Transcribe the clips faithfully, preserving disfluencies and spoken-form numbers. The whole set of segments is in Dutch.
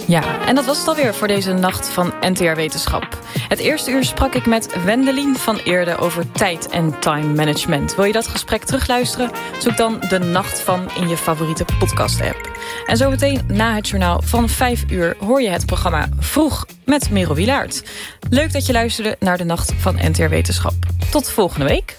Ja, en dat was het alweer voor deze nacht van N T R Wetenschap. Het eerste uur sprak ik met Wendelien van Eerde over tijd en time management. Wil je dat gesprek terugluisteren? Zoek dan De Nacht van in je favoriete podcast-app. En zometeen na het journaal van vijf uur hoor je het programma Vroeg met Merel Wielaert. Leuk dat je luisterde naar De Nacht van N T R Wetenschap. Tot volgende week.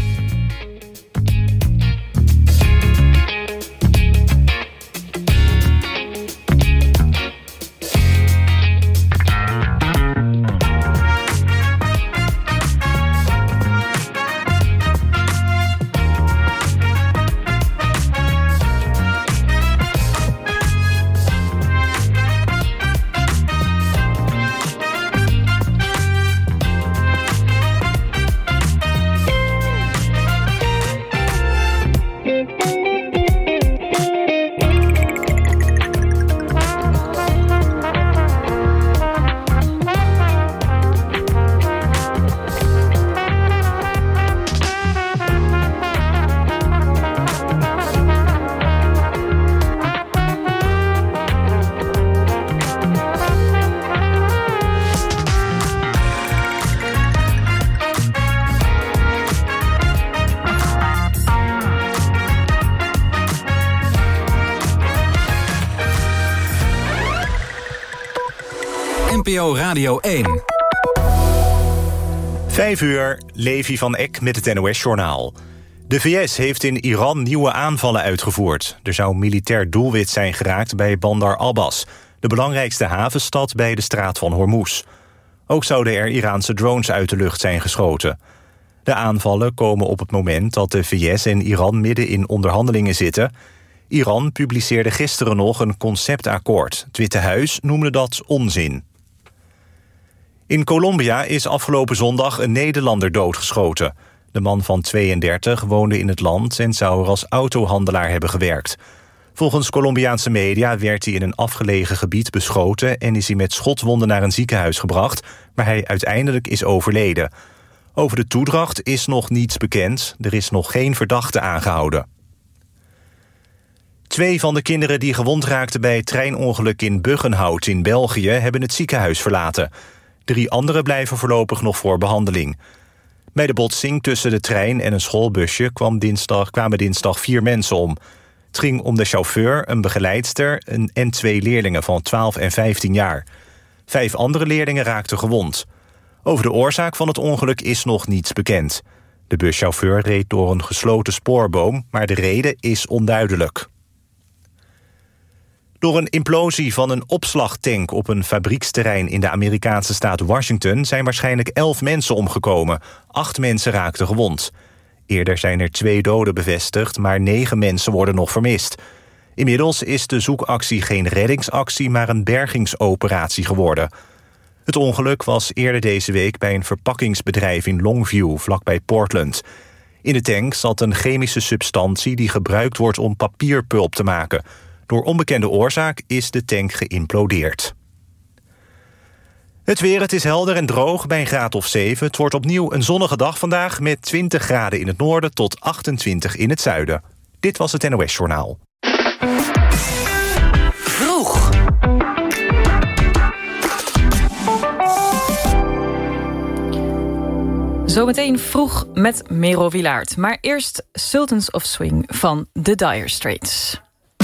N P O Radio één. Vijf uur, Levi van Eck met het N O S-journaal. De V S heeft in Iran nieuwe aanvallen uitgevoerd. Er zou militair doelwit zijn geraakt bij Bandar Abbas, de belangrijkste havenstad bij de straat van Hormuz. Ook zouden er Iraanse drones uit de lucht zijn geschoten. De aanvallen komen op het moment dat de V S en Iran midden in onderhandelingen zitten. Iran publiceerde gisteren nog een conceptakkoord. Het Witte Huis noemde dat onzin. In Colombia is afgelopen zondag een Nederlander doodgeschoten. De man van tweeëndertig woonde in het land en zou er als autohandelaar hebben gewerkt. Volgens Colombiaanse media werd hij in een afgelegen gebied beschoten en is hij met schotwonden naar een ziekenhuis gebracht, waar hij uiteindelijk is overleden. Over de toedracht is nog niets bekend. Er is nog geen verdachte aangehouden. Twee van de kinderen die gewond raakten bij het treinongeluk in Buggenhout in België hebben het ziekenhuis verlaten. Drie anderen blijven voorlopig nog voor behandeling. Bij de botsing tussen de trein en een schoolbusje kwam dinsdag, kwamen dinsdag vier mensen om. Het ging om de chauffeur, een begeleidster en twee leerlingen van twaalf en vijftien jaar. Vijf andere leerlingen raakten gewond. Over de oorzaak van het ongeluk is nog niets bekend. De buschauffeur reed door een gesloten spoorboom, maar de reden is onduidelijk. Door een implosie van een opslagtank op een fabrieksterrein in de Amerikaanse staat Washington zijn waarschijnlijk elf mensen omgekomen. Acht mensen raakten gewond. Eerder zijn er twee doden bevestigd, maar negen mensen worden nog vermist. Inmiddels is de zoekactie geen reddingsactie, maar een bergingsoperatie geworden. Het ongeluk was eerder deze week bij een verpakkingsbedrijf in Longview, vlakbij Portland. In de tank zat een chemische substantie die gebruikt wordt om papierpulp te maken. Door onbekende oorzaak is de tank geïmplodeerd. Het weer, het is helder en droog bij een graad of zeven. Het wordt opnieuw een zonnige dag vandaag met twintig graden in het noorden tot achtentwintig in het zuiden. Dit was het N O S-journaal. Vroeg. Zometeen vroeg met Merel Wielaert. Maar eerst Sultans of Swing van The Dire Straits.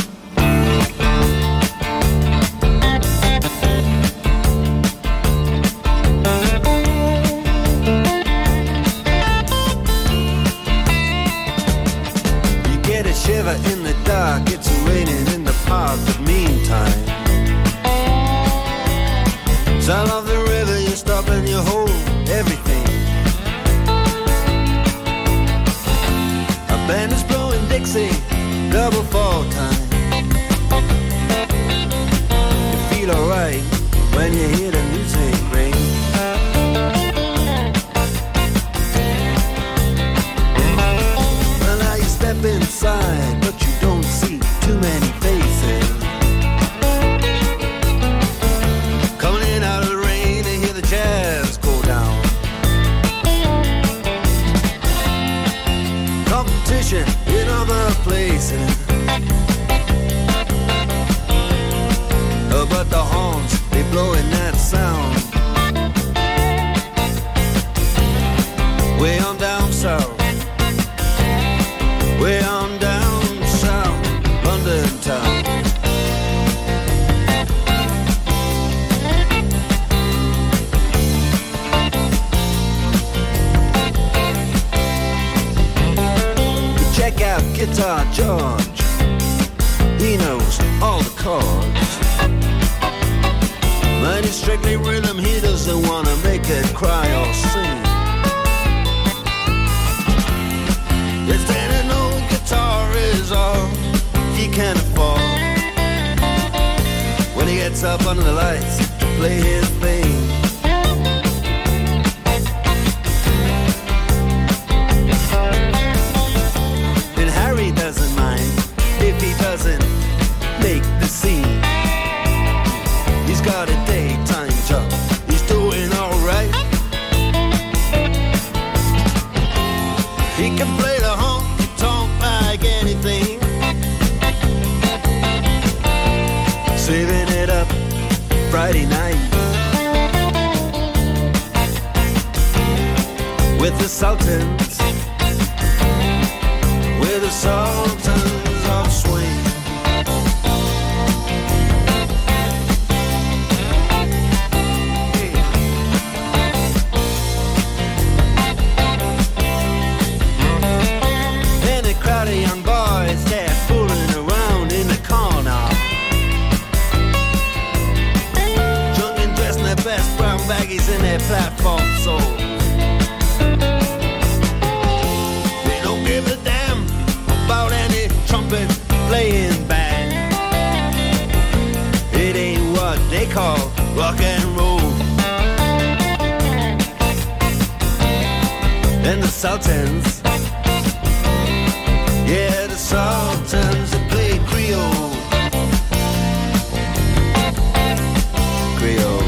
Shiver in the dark, it's raining in the park, but meantime sound of the river, you stop and you hold everything. A band is blowing Dixie, double fall time. You feel alright when you hear the music ring. Well, now you step inside, but you don't see too many faces. Coming in out of the rain to hear the jazz go down. Competition in other places, oh, but but the horns, they blowing that sound. Way on down south, way on down south, London town. Check out Guitar George, he knows all the chords. But it's strictly rhythm, he doesn't wanna make it cry or sing. Yes, then an old guitar is all he can afford when he gets up under the lights to play his thing. And Harry doesn't mind if he doesn't make the scene. He's got a daytime job, he's doing alright. He can play the honky-tonk like anything, saving it up Friday night with the Sultans, with the Sultans of Swing. The young boys, they're fooling around in the corner, drunk and dressed in their best brown baggies in their platform soles. They don't give a damn about any trumpet playing band. It ain't what they call rock and roll. And the Sultans, yeah, the Sultans that play Creole. Creole.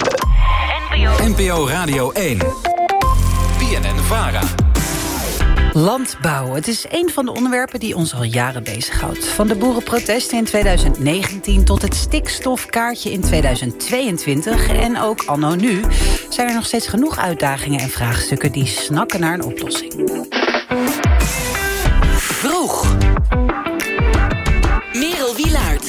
N P O Radio één. B N N-VARA. Landbouw. Het is een van de onderwerpen die ons al jaren bezighoudt. Van de boerenprotesten in twintig negentien tot het stikstofkaartje in tweeduizend tweeëntwintig. En ook anno nu zijn er nog steeds genoeg uitdagingen en vraagstukken die snakken naar een oplossing. Vroeg. Merel Wielaert.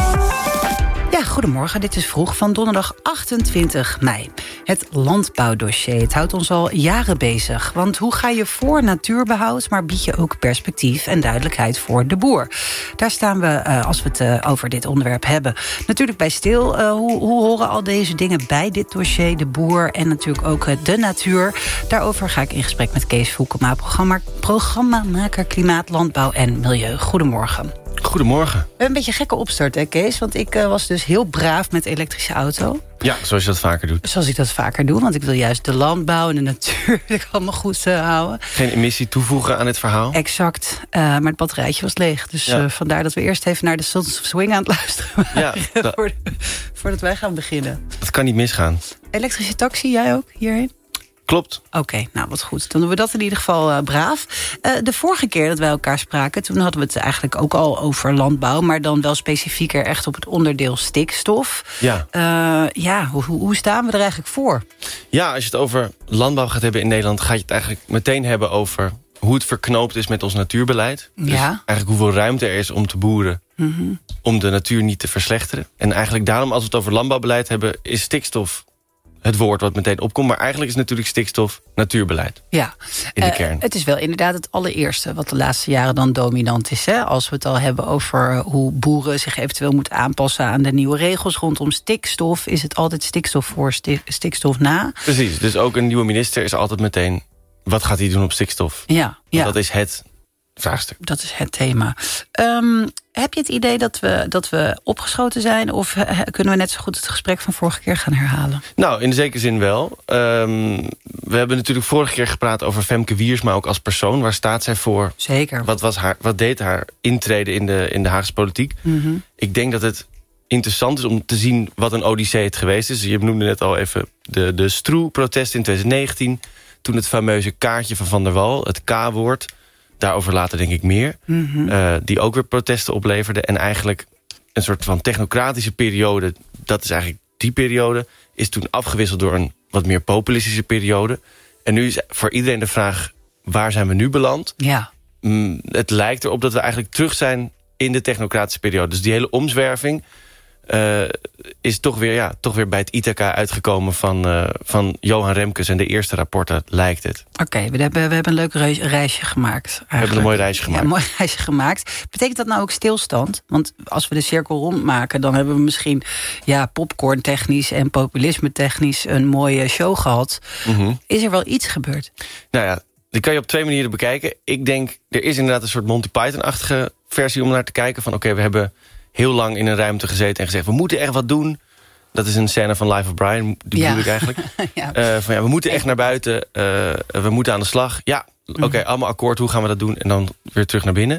Ja, goedemorgen. Dit is Vroeg van donderdag achtentwintig mei. Het landbouwdossier. Het houdt ons al jaren bezig. Want hoe ga je voor natuurbehoud, maar bied je ook perspectief en duidelijkheid voor de boer? Daar staan we, uh, als we het uh, over dit onderwerp hebben, natuurlijk bij stil. Uh, hoe, hoe horen al deze dingen bij dit dossier? De boer en natuurlijk ook uh, de natuur. Daarover ga ik in gesprek met Kees Voelkema, programma, programmamaker Klimaat, Landbouw en Milieu. Goedemorgen. Goedemorgen. We hebben een beetje een gekke opstart, hè, Kees? Want ik uh, was dus heel braaf met de elektrische auto. Ja, zoals je dat vaker doet. Zoals ik dat vaker doe, want ik wil juist de landbouw en de natuur allemaal goed uh, houden. Geen emissie toevoegen aan dit verhaal? Exact, uh, maar het batterijtje was leeg. Dus ja. uh, vandaar dat we eerst even naar de Sons of Swing aan het luisteren waren. Ja, dat... Voor de, voordat wij gaan beginnen. Dat kan niet misgaan. Elektrische taxi, jij ook hierheen? Klopt. Oké, okay, nou wat goed. Dan doen we dat in ieder geval uh, braaf. Uh, de vorige keer dat wij elkaar spraken, toen hadden we het eigenlijk ook al over landbouw, maar dan wel specifieker echt op het onderdeel stikstof. Ja. Uh, ja, hoe, hoe staan we er eigenlijk voor? Ja, als je het over landbouw gaat hebben in Nederland, ga je het eigenlijk meteen hebben over hoe het verknoopt is met ons natuurbeleid. Ja. Dus eigenlijk hoeveel ruimte er is om te boeren, mm-hmm. om de natuur niet te verslechteren. En eigenlijk daarom, als we het over landbouwbeleid hebben, is stikstof het woord wat meteen opkomt. Maar eigenlijk is natuurlijk stikstof natuurbeleid. Ja, in de uh, kern. Het is wel inderdaad het allereerste wat de laatste jaren dan dominant is. Hè? Als we het al hebben over hoe boeren zich eventueel moeten aanpassen aan de nieuwe regels rondom stikstof, is het altijd stikstof voor, stikstof na. Precies, dus ook een nieuwe minister is altijd meteen, wat gaat hij doen op stikstof? Ja, ja. Dat is het vraagstuk. Dat is het thema. Um, heb je het idee dat we, dat we opgeschoten zijn, of he, kunnen we net zo goed het gesprek van vorige keer gaan herhalen? Nou, in de zekere zin wel. Um, we hebben natuurlijk vorige keer gepraat over Femke Wiersma ook als persoon. Waar staat zij voor? Zeker. Wat, was haar, wat deed haar intreden in de, in de Haagse politiek? Mm-hmm. Ik denk dat het interessant is om te zien wat een odyssee het geweest is. Je noemde net al even de, de Stroe-protest in twintig negentien. Toen het fameuze kaartje van Van der Wal, het K-woord. Daarover later denk ik meer. Mm-hmm. Uh, die ook weer protesten opleverde. En eigenlijk een soort van technocratische periode, dat is eigenlijk die periode, is toen afgewisseld door een wat meer populistische periode. En nu is voor iedereen de vraag, waar zijn we nu beland? Ja. Mm, het lijkt erop dat we eigenlijk terug zijn in de technocratische periode. Dus die hele omzwerving Uh, is toch weer, ja, toch weer bij het Ithaca uitgekomen van, uh, van Johan Remkes en de eerste rapporten, lijkt het. Oké, okay, we, hebben, we hebben een leuk reisje gemaakt. Eigenlijk. We hebben een mooi reisje gemaakt. Ja, een mooi reisje gemaakt. Betekent dat nou ook stilstand? Want als we de cirkel rondmaken, dan hebben we misschien ja, popcorn technisch en populisme technisch een mooie show gehad. Mm-hmm. Is er wel iets gebeurd? Nou ja, die kan je op twee manieren bekijken. Ik denk, er is inderdaad een soort Monty Python-achtige versie om naar te kijken. Van oké, okay, we hebben heel lang in een ruimte gezeten en gezegd, we moeten echt wat doen. Dat is een scène van Life of Brian, die ja. bedoel ik eigenlijk. ja. Uh, van, ja, we moeten echt naar buiten, uh, we moeten aan de slag. Ja, oké, okay, mm. allemaal akkoord, hoe gaan we dat doen? En dan weer terug naar binnen.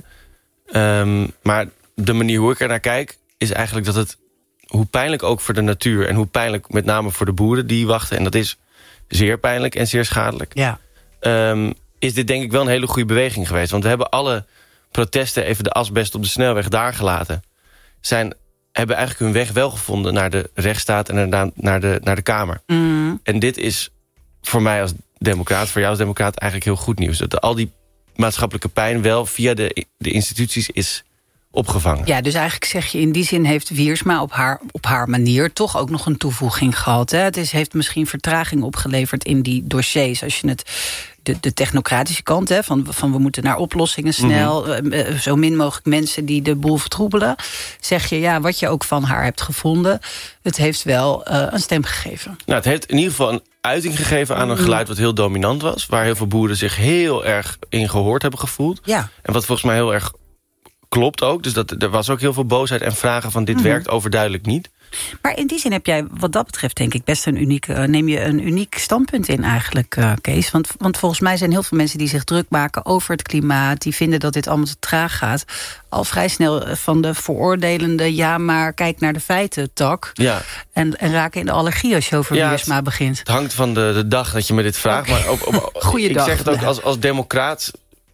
Um, maar de manier hoe ik er naar kijk, is eigenlijk dat het, hoe pijnlijk ook voor de natuur en hoe pijnlijk met name voor de boeren die wachten, en dat is zeer pijnlijk en zeer schadelijk, ja. um, is dit denk ik wel een hele goede beweging geweest. Want we hebben alle protesten, even de asbest op de snelweg daar gelaten, zijn, hebben eigenlijk hun weg wel gevonden naar de rechtsstaat en naar, naar, de, naar de Kamer. Mm. En dit is voor mij als democraat, voor jou als democraat eigenlijk heel goed nieuws. Dat al die maatschappelijke pijn wel via de, de instituties is opgevangen. Ja, dus eigenlijk zeg je, in die zin heeft Wiersma op haar, op haar manier toch ook nog een toevoeging gehad. Hè? Het is, heeft misschien vertraging opgeleverd in die dossiers. Als je het, de, de technocratische kant, hè, van, van we moeten naar oplossingen snel, mm-hmm. uh, zo min mogelijk mensen die de boel vertroebelen. Zeg je, ja, wat je ook van haar hebt gevonden, het heeft wel uh, een stem gegeven. Nou, het heeft in ieder geval een uiting gegeven aan een geluid wat heel dominant was, waar heel veel boeren zich heel erg in gehoord hebben gevoeld. Ja. En wat volgens mij heel erg klopt ook. Dus dat, er was ook heel veel boosheid en vragen van dit mm-hmm. werkt overduidelijk niet. Maar in die zin heb jij wat dat betreft denk ik best een uniek, uh, neem je een uniek standpunt in eigenlijk, uh, Kees. Want, want volgens mij zijn heel veel mensen die zich druk maken over het klimaat, die vinden dat dit allemaal te traag gaat, al vrij snel van de veroordelende, ja maar kijk naar de feiten tak. Ja. En, en raken in de allergie als je over ja, Wiersma begint. Het hangt van de, de dag dat je me dit vraagt. Okay. Maar op, op, Goeiedag. Ik zeg het ook als, als democraat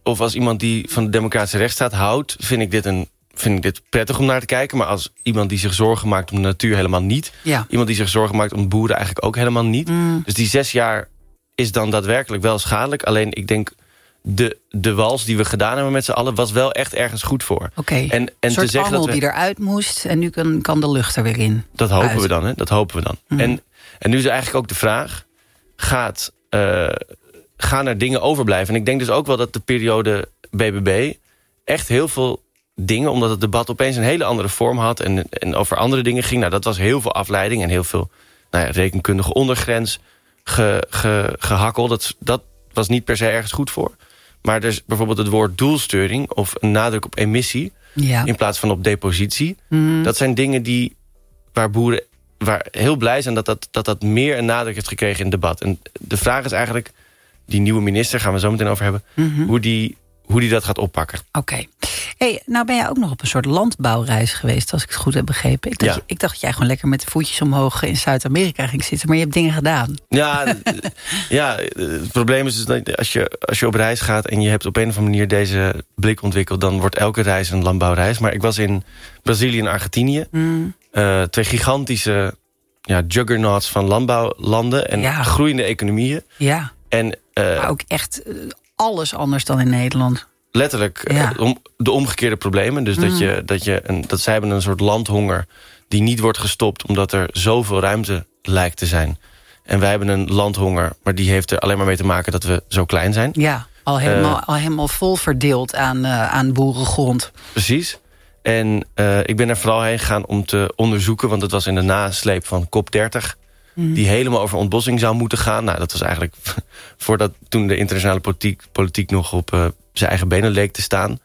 of als iemand die van de democratische rechtsstaat houdt, vind ik dit een vind ik dit prettig om naar te kijken. Maar als iemand die zich zorgen maakt om de natuur helemaal niet. Ja. Iemand die zich zorgen maakt om boeren eigenlijk ook helemaal niet. Mm. Dus die zes jaar is dan daadwerkelijk wel schadelijk. Alleen ik denk, de, de wals die we gedaan hebben met z'n allen was wel echt ergens goed voor. Oké, okay. en, en een soort te zeggen dat we, die eruit moest en nu kan, kan de lucht er weer in. Dat hopen uit. we dan, hè? Dat hopen we dan. Mm. En, en nu is eigenlijk ook de vraag, gaat, uh, gaan er dingen overblijven? En ik denk dus ook wel dat de periode B B B echt heel veel dingen, omdat het debat opeens een hele andere vorm had en, en over andere dingen ging. Nou, dat was heel veel afleiding en heel veel nou ja, rekenkundige ondergrens ge, ge, gehakkel. Dat, dat was niet per se ergens goed voor. Maar dus bijvoorbeeld het woord doelsturing of een nadruk op emissie, ja, in plaats van op depositie. Mm. Dat zijn dingen die waar boeren waar heel blij zijn dat dat, dat dat meer een nadruk heeft gekregen in het debat. En de vraag is eigenlijk, die nieuwe minister, gaan we zo meteen over hebben, mm-hmm. hoe die hoe die dat gaat oppakken. Oké. Okay. Hey, nou ben jij ook nog op een soort landbouwreis geweest, als ik het goed heb begrepen. Ik dacht, ja. ik dacht dat jij gewoon lekker met de voetjes omhoog in Zuid-Amerika ging zitten, maar je hebt dingen gedaan. Ja, ja, het probleem is dus dat als je, als je op reis gaat en je hebt op een of andere manier deze blik ontwikkeld, dan wordt elke reis een landbouwreis. Maar ik was in Brazilië en Argentinië. Mm. Uh, twee gigantische ja, juggernauts van landbouwlanden en ja. groeiende economieën. Ja. En, uh, maar ook echt Uh, alles anders dan in Nederland. Letterlijk, ja. om, de omgekeerde problemen. Dus mm. dat, je, dat, je een, dat zij hebben een soort landhonger die niet wordt gestopt omdat er zoveel ruimte lijkt te zijn. En wij hebben een landhonger, maar die heeft er alleen maar mee te maken dat we zo klein zijn. Ja, al helemaal, uh, al helemaal vol verdeeld aan, uh, aan boerengrond. Precies. En uh, ik ben er vooral heen gegaan om te onderzoeken, want het was in de nasleep van COP dertig... Mm. die helemaal over ontbossing zou moeten gaan. Nou, dat was eigenlijk voordat toen de internationale politiek, politiek nog op uh, zijn eigen benen leek te staan.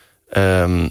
Um,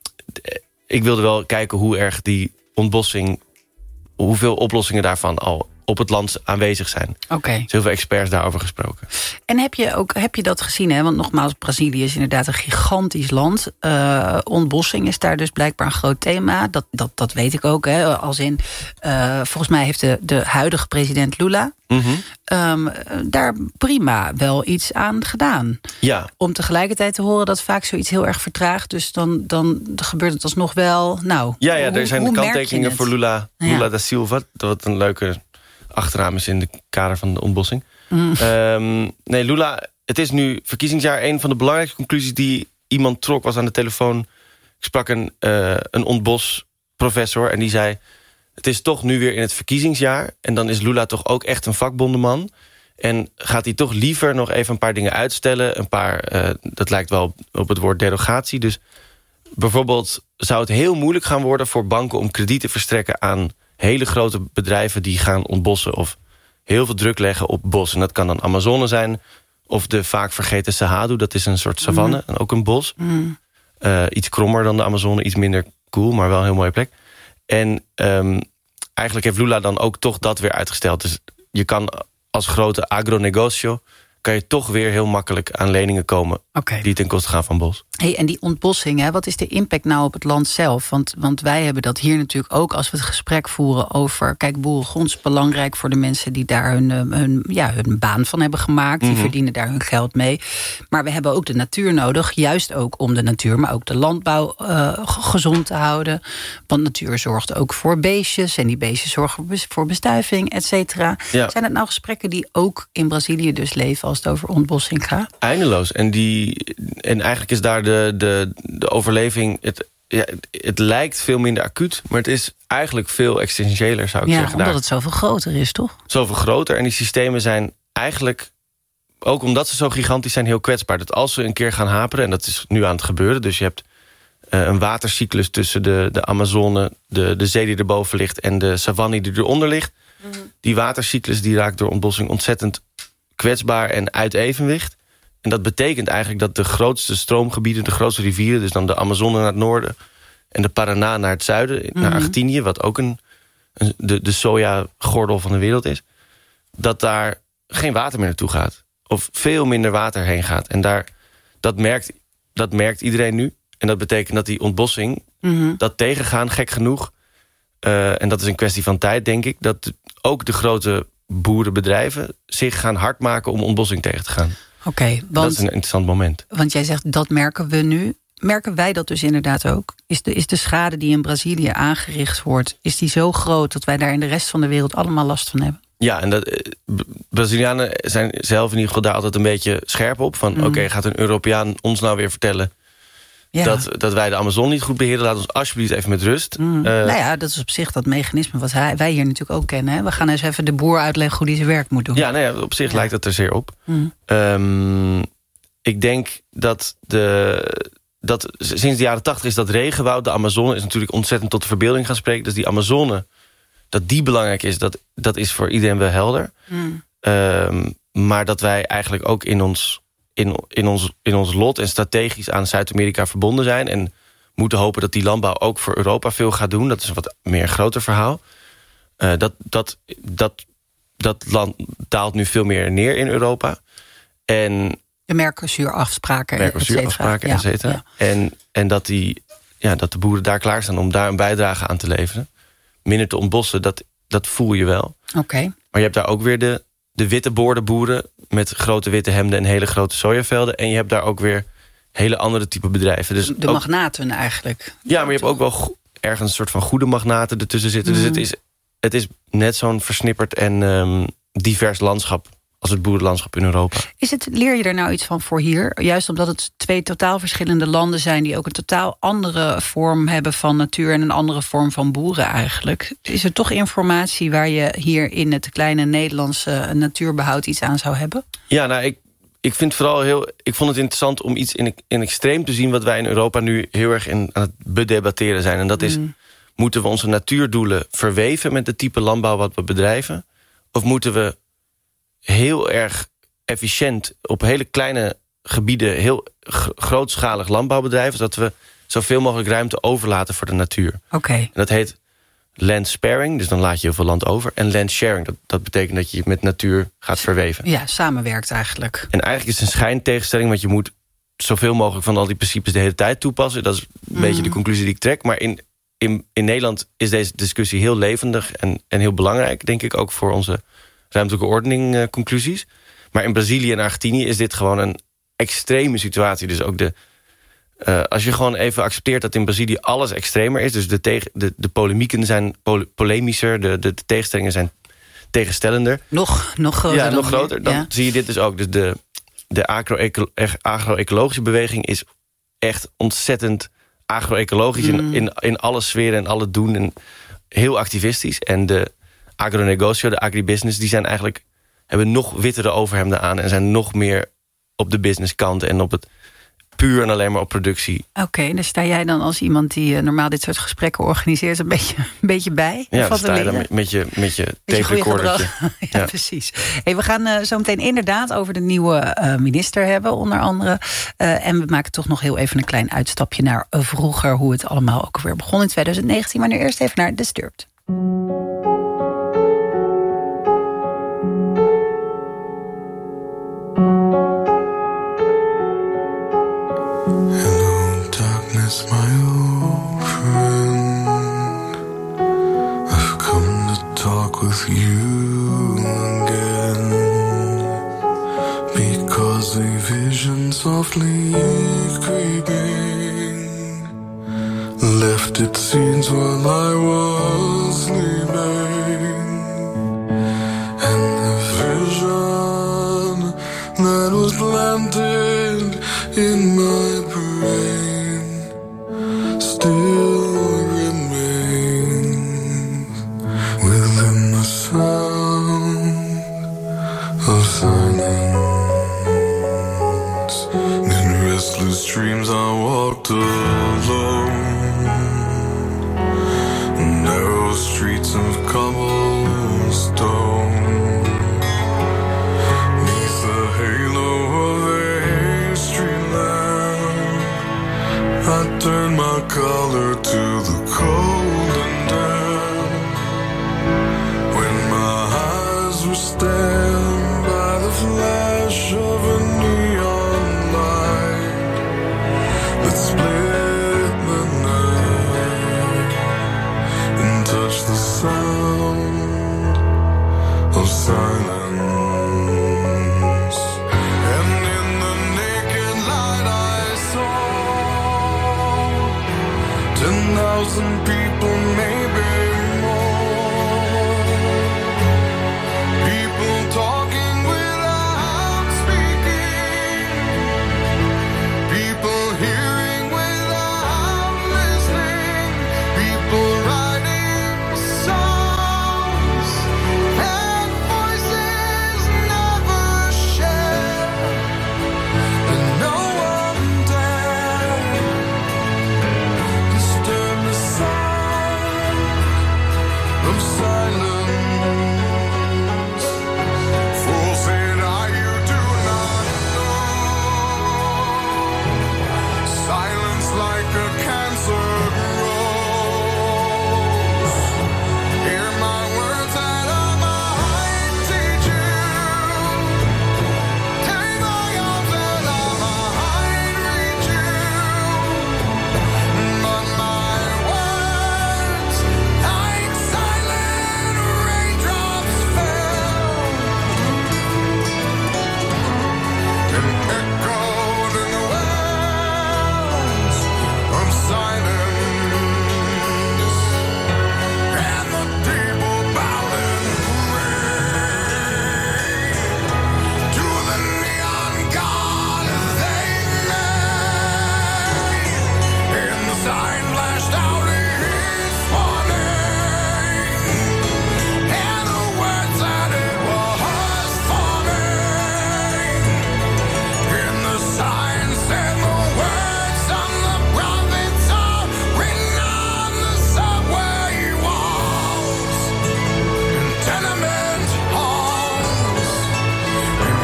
ik wilde wel kijken hoe erg die ontbossing, hoeveel oplossingen daarvan al op het land aanwezig zijn. Oké. Okay. Dus heel veel experts daarover gesproken. En heb je, ook, heb je dat gezien? Hè? Want nogmaals, Brazilië is inderdaad een gigantisch land. Uh, ontbossing is daar dus blijkbaar een groot thema. Dat, dat, dat weet ik ook. Hè? Als in, uh, volgens mij heeft de, de huidige president Lula Mm-hmm. Um, daar prima wel iets aan gedaan. Ja. Om tegelijkertijd te horen dat vaak zoiets heel erg vertraagt. Dus dan, dan gebeurt het alsnog wel. Nou, ja, ja, hoe, er zijn de kanttekeningen voor Lula, Lula ja. da Silva. Dat een leuke achternaam is in de kader van de ontbossing. Mm. Um, nee, Lula, het is nu verkiezingsjaar. Een van de belangrijkste conclusies die iemand trok was aan de telefoon. Ik sprak een, uh, een ontbosprofessor en die zei, het is toch nu weer in het verkiezingsjaar. En dan is Lula toch ook echt een vakbondenman. En gaat hij toch liever nog even een paar dingen uitstellen. Een paar, uh, dat lijkt wel op, op het woord derogatie. Dus bijvoorbeeld zou het heel moeilijk gaan worden voor banken om krediet te verstrekken aan hele grote bedrijven die gaan ontbossen of heel veel druk leggen op bos. En dat kan dan Amazone zijn of de vaak vergeten Cerrado. Dat is een soort savanne mm. en ook een bos. Mm. Uh, iets krommer dan de Amazone, iets minder cool, maar wel een heel mooie plek. En um, eigenlijk heeft Lula dan ook toch dat weer uitgesteld. Dus je kan als grote agronegocio kan je toch weer heel makkelijk aan leningen komen okay. die ten koste gaan van bos. Hey, en die ontbossing, hè, wat is de impact nou op het land zelf? Want, want wij hebben dat hier natuurlijk ook als we het gesprek voeren over, kijk, boerengrond is belangrijk voor de mensen die daar hun, hun, ja, hun baan van hebben gemaakt. Die mm-hmm. verdienen daar hun geld mee. Maar we hebben ook de natuur nodig, juist ook om de natuur, maar ook de landbouw uh, gezond te houden. Want natuur zorgt ook voor beestjes en die beestjes zorgen voor bestuiving, et cetera. Ja. Zijn het nou gesprekken die ook in Brazilië dus leven als het over ontbossing gaat? Eindeloos. En, die, en eigenlijk is daar de, de, de overleving, het, ja, het lijkt veel minder acuut, maar het is eigenlijk veel existentiëler, zou ik ja, zeggen. Omdat daar. het zoveel groter is, toch? Zoveel groter. En die systemen zijn eigenlijk, ook omdat ze zo gigantisch zijn, heel kwetsbaar. Dat als ze een keer gaan haperen, en dat is nu aan het gebeuren, dus je hebt uh, een watercyclus tussen de, de Amazone, de, de zee die erboven ligt en de savanne die eronder ligt. Mm-hmm. Die watercyclus die raakt door ontbossing ontzettend kwetsbaar en uit evenwicht. En dat betekent eigenlijk dat de grootste stroomgebieden, de grootste rivieren, dus dan de Amazone naar het noorden en de Paraná naar het zuiden, mm-hmm. naar Argentinië, wat ook een, een, de, de soja-gordel van de wereld is, dat daar geen water meer naartoe gaat. Of veel minder water heen gaat. En daar, dat, merkt, dat merkt iedereen nu. En dat betekent dat die ontbossing, mm-hmm. dat tegengaan, gek genoeg, uh, en dat is een kwestie van tijd, denk ik, dat ook de grote boerenbedrijven zich gaan hard maken om ontbossing tegen te gaan. Oké, okay, want... Dat is een interessant moment. Want jij zegt, dat merken we nu. Merken wij dat dus inderdaad ook? Is de, is de schade die in Brazilië aangericht wordt, is die zo groot dat wij daar in de rest van de wereld allemaal last van hebben? Ja, en dat, Brazilianen zijn zelf in ieder geval daar altijd een beetje scherp op. Van, mm. oké, okay, gaat een Europeaan ons nou weer vertellen... Ja. Dat, dat wij de Amazon niet goed beheren. Laat ons alsjeblieft even met rust. Mm. Uh, nou ja, dat is op zich dat mechanisme wat hij, wij hier natuurlijk ook kennen. Hè? We gaan eens even de boer uitleggen hoe die zijn werk moet doen. Ja, nou ja, op zich ja. lijkt dat er zeer op. Mm. Um, ik denk dat, de, dat sinds de jaren tachtig is dat regenwoud, de Amazone, is natuurlijk ontzettend tot de verbeelding gaan spreken. Dus die Amazone, dat die belangrijk is, dat, dat is voor iedereen wel helder. Mm. Um, maar dat wij eigenlijk ook in ons... In, in, ons, in ons lot en strategisch aan Zuid-Amerika verbonden zijn... en moeten hopen dat die landbouw ook voor Europa veel gaat doen. Dat is een wat meer groter verhaal. Uh, dat, dat, dat, dat land daalt nu veel meer neer in Europa. En de Mercosur-afspraken, Mercosur-afspraken, et cetera. Ja, ja. En, en dat, die, ja, dat de boeren daar klaarstaan om daar een bijdrage aan te leveren. Minder te ontbossen, dat, dat voel je wel. Oké. Okay. Maar je hebt daar ook weer de... de witte boordenboeren met grote witte hemden en hele grote sojavelden. En je hebt daar ook weer hele andere type bedrijven. Dus de ook, magnaten eigenlijk. Ja, maar je hebt ook wel go- ergens een soort van goede magnaten ertussen zitten. Mm. Dus het is, het is net zo'n versnipperd en um, divers landschap als het boerenlandschap in Europa. Is het, leer je er nou iets van voor hier? Juist omdat het twee totaal verschillende landen zijn... die ook een totaal andere vorm hebben van natuur... en een andere vorm van boeren eigenlijk. Is er toch informatie waar je hier in het kleine Nederlandse natuurbehoud... iets aan zou hebben? Ja, nou, ik, ik vind vooral heel... Ik vond het interessant om iets in, in extreem te zien... wat wij in Europa nu heel erg in, aan het bedebatteren zijn. En dat is, mm. moeten we onze natuurdoelen verweven... met het type landbouw wat we bedrijven? Of moeten we... heel erg efficiënt op hele kleine gebieden... heel g- grootschalig landbouwbedrijven... zodat we zoveel mogelijk ruimte overlaten voor de natuur. Oké. Okay. En dat heet land sparing, dus dan laat je heel veel land over. En land sharing, dat, dat betekent dat je met natuur gaat verweven. Ja, samenwerkt eigenlijk. En eigenlijk is het een schijntegenstelling... want je moet zoveel mogelijk van al die principes de hele tijd toepassen. Dat is een mm. beetje de conclusie die ik trek. Maar in, in, in Nederland is deze discussie heel levendig... En, en heel belangrijk, denk ik, ook voor onze... ruimtelijke ordening uh, conclusies. Maar in Brazilië en Argentinië is dit gewoon een extreme situatie. Dus ook de... Uh, als je gewoon even accepteert dat in Brazilië alles extremer is... dus de, tegen, de, de polemieken zijn pole, polemischer... De, de, de tegenstellingen zijn tegenstellender. Nog, nog groter. Ja, nog groter. Hier. Dan ja. zie je dit dus ook. Dus de, de agro-ecologische beweging is echt ontzettend agro-ecologisch... Mm. in, in, in alle sferen en alle doen. En heel activistisch. En de agronegocio, de agribusiness, die zijn eigenlijk hebben nog wittere overhemden aan... en zijn nog meer op de businesskant en op het puur en alleen maar op productie. Oké, okay, dus sta jij dan als iemand die uh, normaal dit soort gesprekken organiseert... een beetje, een beetje bij? Ja, dan sta je dan met, met je, met je tape-recordertje. ja, ja, precies. Hey, we gaan uh, zo meteen inderdaad over de nieuwe uh, minister hebben, onder andere. Uh, en we maken toch nog heel even een klein uitstapje naar uh, vroeger... hoe het allemaal ook weer begon in twintig negentien. Maar nu eerst even naar Disturbed. Hello, darkness, my old friend. I've come to talk with you again, because a vision softly creeping left its scenes while I was sleeping, and the vision that was planted in my brain still remains within the sound of silence. In restless dreams I walked alone, narrow streets of cobblestone, neath the halo of a I turned my collar to the cold and damp, when my eyes were stabbed by the flash of a neon light that split the night and touched the sound of silence. And in thousand people, maybe more. People talking without speaking. People hearing without listening. People writing songs and voices never shared. And no one dared disturb the sound of silence. Fool said I, you do not know. Silence like a cancer grows. Hear my words that I might teach you. Take my arms that I might reach you. But my words, like silent raindrops, fell and echoed in the wells of silence. And the people bowed and prayed to the neon god they made. And the sign flashed out his warning, and the words that it was forming. And the sign said the words on the prophets are written on the subway walls and tenement halls, and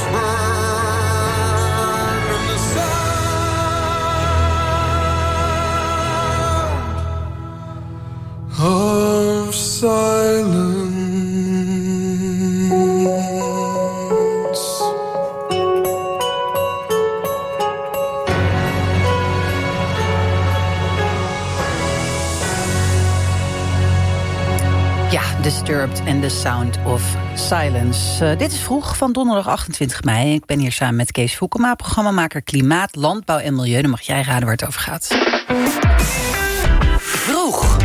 whispered in the sound of silence. Ja, Disturbed and the Sound of Silence. Uh, dit is Vroeg van donderdag achtentwintig mei. Ik ben hier samen met Kees Foukema, programmamaker Klimaat, Landbouw en Milieu. Dan mag jij raden waar het over gaat. Vroeg.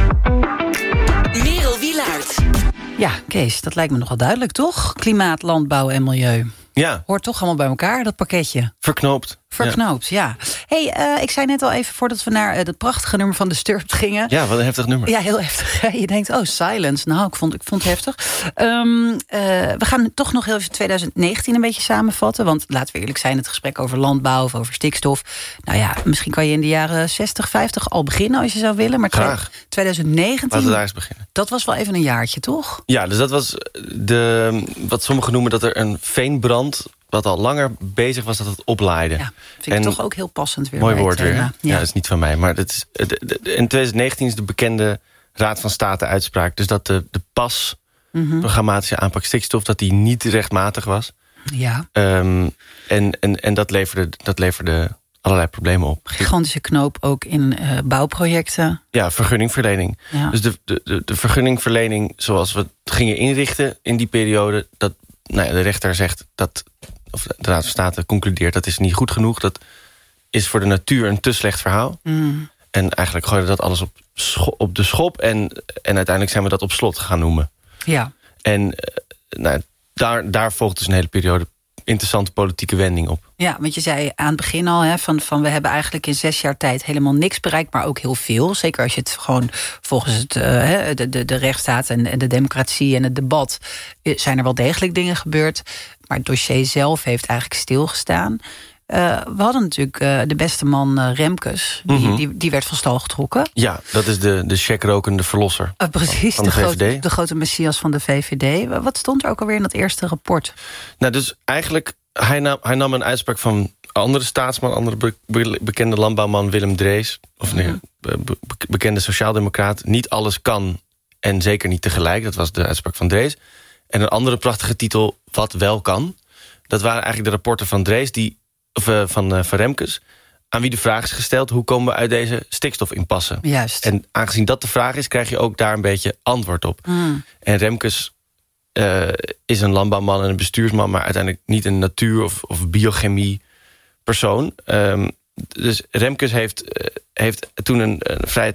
Merel Wielaert. Ja, Kees, dat lijkt me nogal duidelijk, toch? Klimaat, Landbouw en Milieu. Ja, Hoort toch allemaal bij elkaar, dat pakketje. verknoopt. Verknoopt, ja. Hey, uh, ik zei net al even voordat we naar uh, dat prachtige nummer van Disturbed gingen. Ja, wat een heftig nummer. Ja, heel heftig. Hè? Je denkt, oh, silence. Nou, ik vond, ik vond het heftig. Um, uh, we gaan toch nog heel even twintig negentien een beetje samenvatten. Want laten we eerlijk zijn, het gesprek over landbouw of over stikstof. Nou ja, misschien kan je in de jaren zestig, vijftig al beginnen als je zou willen. Maar Graag. twintig negentien, Laten we daar eens beginnen. dat was wel even een jaartje, toch? Ja, dus dat was de, wat sommigen noemen dat er een veenbrand, wat al langer bezig was, dat het oplaaide. Ja, vind ik En- toch ook heel passend weer. Mooi bij het woord weer, hè? thema. Ja. dat is niet van mij. Maar het is, de- de- in twintig negentien is de bekende Raad van State uitspraak. Dus dat de, de P A S, Mhm. programmatische aanpak stikstof, dat die niet rechtmatig was. Ja, Um, en en, en dat, leverde, dat leverde allerlei problemen op. gigantische knoop ook in uh, bouwprojecten. Ja, vergunningverlening. Ja. Dus de, de, de, de vergunningverlening zoals we het gingen inrichten in die periode, dat nou ja, de rechter zegt dat, of de Raad van State concludeert, dat is niet goed genoeg. Dat is voor de natuur een te slecht verhaal. Mm. En eigenlijk gooide dat alles op, scho- op de schop. En, en uiteindelijk zijn we dat op slot gaan noemen. Ja, En eh, nou, daar, daar volgt dus een hele periode interessante politieke wending op. ja, want je zei aan het begin al, hè, van, van we hebben eigenlijk in zes jaar tijd helemaal niks bereikt, maar ook heel veel. Zeker als je het gewoon volgens het, uh, hè, de, de, de rechtsstaat en, en de democratie en het debat, eh, zijn er wel degelijk dingen gebeurd. Maar het dossier zelf heeft eigenlijk stilgestaan. Uh, we hadden natuurlijk uh, de beste man uh, Remkes. Die, Mhm. die, die werd van stal getrokken. Ja, dat is de, de checkrokende verlosser. Uh, precies, van de, de V V D. grote, de grote messias van de V V D. Wat stond er ook alweer in dat eerste rapport? Nou, dus eigenlijk, hij nam, hij nam een uitspraak van een andere staatsman, andere be- be- bekende landbouwman Willem Drees, of nee, be- be- bekende sociaaldemocraat. Niet alles kan en zeker niet tegelijk. Dat was de uitspraak van Drees. En een andere prachtige titel, Wat wel kan. Dat waren eigenlijk de rapporten van Drees, die, of uh, van, uh, van Remkes, aan wie de vraag is gesteld, hoe komen we uit deze stikstofimpasse? Juist. En aangezien dat de vraag is, krijg je ook daar een beetje antwoord op. Mm. En Remkes uh, is een landbouwman en een bestuursman, maar uiteindelijk niet een natuur- of, of biochemie persoon. Um, dus Remkes heeft, uh, heeft toen een, een vrij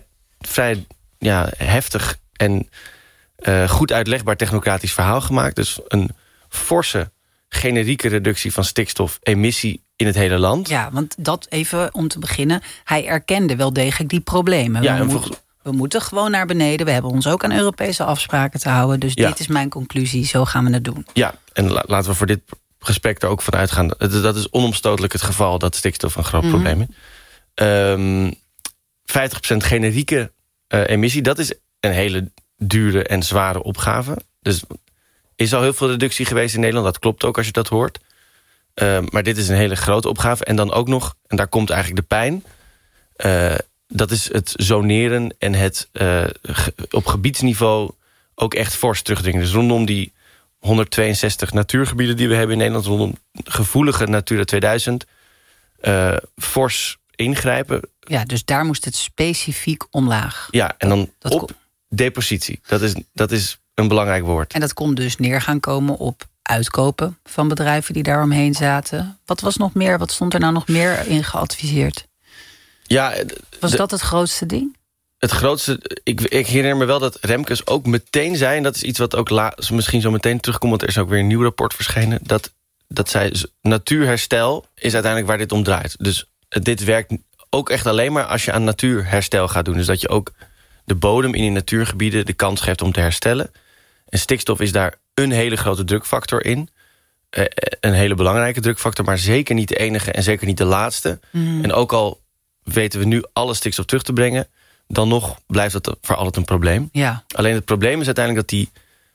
vrij ja, heftig en uh, goed uitlegbaar technocratisch verhaal gemaakt. Dus een forse generieke reductie van stikstofemissie in het hele land. Ja, want dat even om te beginnen. Hij erkende wel degelijk die problemen. Ja, we, en moet, volgens... we moeten gewoon naar beneden. We hebben ons ook aan Europese afspraken te houden. Dus ja. dit is mijn conclusie. Zo gaan we het doen. Ja, en la- laten we voor dit gesprek er ook van uitgaan. Dat is onomstotelijk het geval dat stikstof een groot mm-hmm. probleem is. Um, vijftig procent generieke uh, emissie, dat is een hele dure en zware opgave. Dus is al heel veel reductie geweest in Nederland. Dat klopt ook als je dat hoort. Uh, maar dit is een hele grote opgave. En dan ook nog, en daar komt eigenlijk de pijn... Uh, dat is het zoneren en het uh, ge- op gebiedsniveau ook echt fors terugdringen. Dus rondom die honderdtweeënzestig natuurgebieden die we hebben in Nederland... rondom gevoelige Natura tweeduizend, uh, fors ingrijpen. Ja, dus daar moest het specifiek omlaag. Ja, en dan dat op kon... depositie. Dat is, dat is een belangrijk woord. En dat kon dus neer gaan komen op uitkopen van bedrijven die daaromheen zaten. Wat was nog meer? Wat stond er nou nog meer in geadviseerd? Ja, was de, dat het grootste ding? Het grootste, ik, ik herinner me wel dat Remkes ook meteen zei... en dat is iets wat ook la, misschien zo meteen terugkomt... want er is ook weer een nieuw rapport verschenen... dat, dat zij natuurherstel is uiteindelijk waar dit om draait. Dus dit werkt ook echt alleen maar als je aan natuurherstel gaat doen. Dus dat je ook de bodem in die natuurgebieden de kans geeft om te herstellen. En stikstof is daar een hele grote drukfactor in. Uh, een hele belangrijke drukfactor, maar zeker niet de enige... en zeker niet de laatste. Mm. En ook al weten we nu alle stikstof terug te brengen... dan nog blijft dat voor altijd een probleem. Ja. Alleen het probleem is uiteindelijk dat die...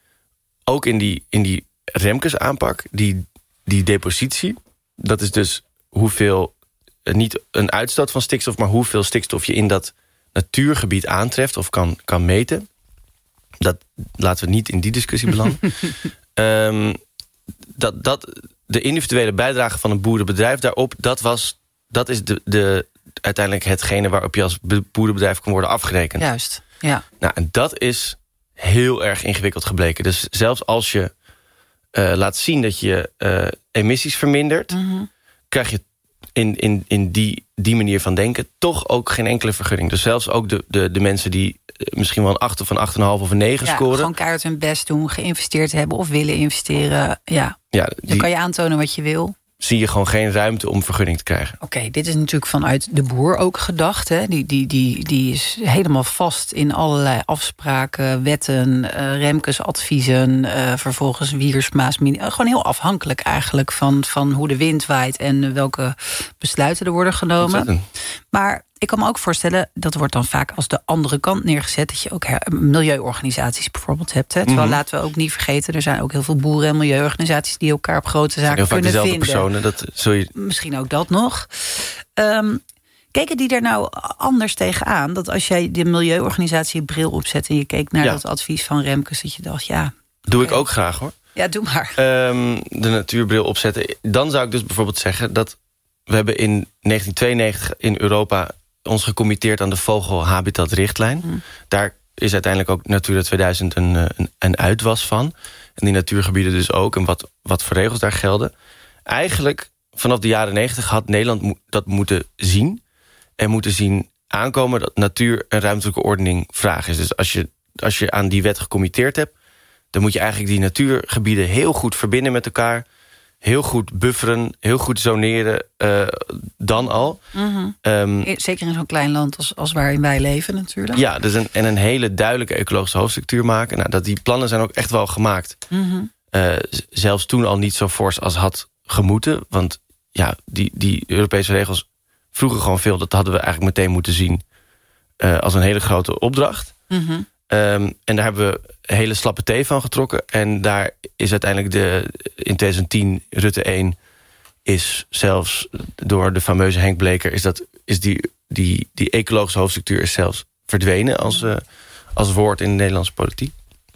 ook in die, in die Remkes aanpak, die, die depositie... dat is dus hoeveel... niet een uitstoot van stikstof... maar hoeveel stikstof je in dat natuurgebied aantreft... of kan, kan meten. Dat laten we niet in die discussie belanden. um, dat, dat, de individuele bijdrage van een boerenbedrijf daarop... dat, was, dat is de... de uiteindelijk hetgene waarop je als boerenbedrijf kan worden afgerekend. Juist, ja. Nou, en dat is heel erg ingewikkeld gebleken. Dus zelfs als je uh, laat zien dat je uh, emissies vermindert... Mm-hmm. krijg je in, in, in die, die manier van denken toch ook geen enkele vergunning. Dus zelfs ook de, de, de mensen die misschien wel een acht of een acht komma vijf of een negen ja, scoren... gewoon keihard hun best doen, geïnvesteerd hebben of willen investeren. Ja, ja die... dan kan je aantonen wat je wil... zie je gewoon geen ruimte om vergunning te krijgen. Oké, okay, dit is natuurlijk vanuit de boer ook gedacht. Hè? Die, die, die, die is helemaal vast in allerlei afspraken, wetten, uh, Remkes adviezen... Uh, vervolgens Wiersma's... Uh, gewoon heel afhankelijk eigenlijk van, van hoe de wind waait... en uh, welke besluiten er worden genomen. Ontzettend. Maar ik kan me ook voorstellen, dat wordt dan vaak als de andere kant neergezet... dat je ook her- milieuorganisaties bijvoorbeeld hebt. Hè? Terwijl, mm-hmm. laten we ook niet vergeten... er zijn ook heel veel boeren- en milieuorganisaties... die elkaar op grote zaken kunnen vinden. Heel vaak dezelfde personen. Dat zul je... Misschien ook dat nog. Um, keken die er nou anders tegenaan? Dat als jij de milieuorganisatie bril opzet... en je keek naar ja. dat advies van Remkes... dat je dacht, ja... Doe okay. ik ook graag, hoor. Ja, doe maar. Um, de natuurbril opzetten. Dan zou ik dus bijvoorbeeld zeggen... dat we hebben in negentien tweeënnegentig in Europa... ons gecommitteerd aan de vogelhabitatrichtlijn. Hmm. Daar is uiteindelijk ook Natura tweeduizend een, een, een uitwas van. En die natuurgebieden dus ook. En wat, wat voor regels daar gelden. Eigenlijk, vanaf de jaren negentig had Nederland mo- dat moeten zien. En moeten zien aankomen dat natuur een ruimtelijke ordening vraag is. Dus als je, als je aan die wet gecommitteerd hebt... dan moet je eigenlijk die natuurgebieden heel goed verbinden met elkaar... heel goed bufferen, heel goed zoneren, uh, dan al. Mm-hmm. Um, Zeker in zo'n klein land als, als waarin wij leven natuurlijk. Ja, dus een, en een hele duidelijke ecologische hoofdstructuur maken. Nou, dat die plannen zijn ook echt wel gemaakt. Mm-hmm. Uh, zelfs toen al niet zo fors als had gemoeten. Want ja, die, die Europese regels vroegen gewoon veel. Dat hadden we eigenlijk meteen moeten zien uh, als een hele grote opdracht. Mm-hmm. Um, en daar hebben we een hele slappe thee van getrokken. En daar is uiteindelijk de, in twintig tien Rutte één... is zelfs door de fameuze Henk Bleker... is, dat, is die, die, die ecologische hoofdstructuur is zelfs verdwenen... als, uh, als woord in de Nederlandse politiek.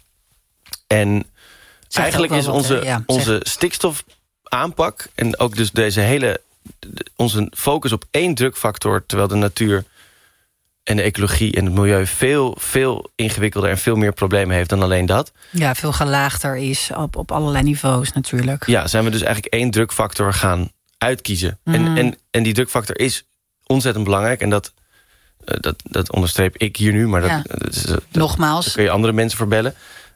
En zeg eigenlijk is onze, wat, ja, onze stikstofaanpak... en ook dus deze hele... onze focus op één drukfactor... terwijl de natuur... en de ecologie en het milieu veel, veel ingewikkelder... en veel meer problemen heeft dan alleen dat. Ja, veel gelaagder is op, op allerlei niveaus natuurlijk. Ja, zijn we dus eigenlijk één drukfactor gaan uitkiezen. Mm. En, en, en die drukfactor is ontzettend belangrijk. En dat Uh, dat, dat onderstreep ik hier nu, maar dat, Ja. dat, is, dat, Nogmaals. daar kun je andere mensen voor bellen.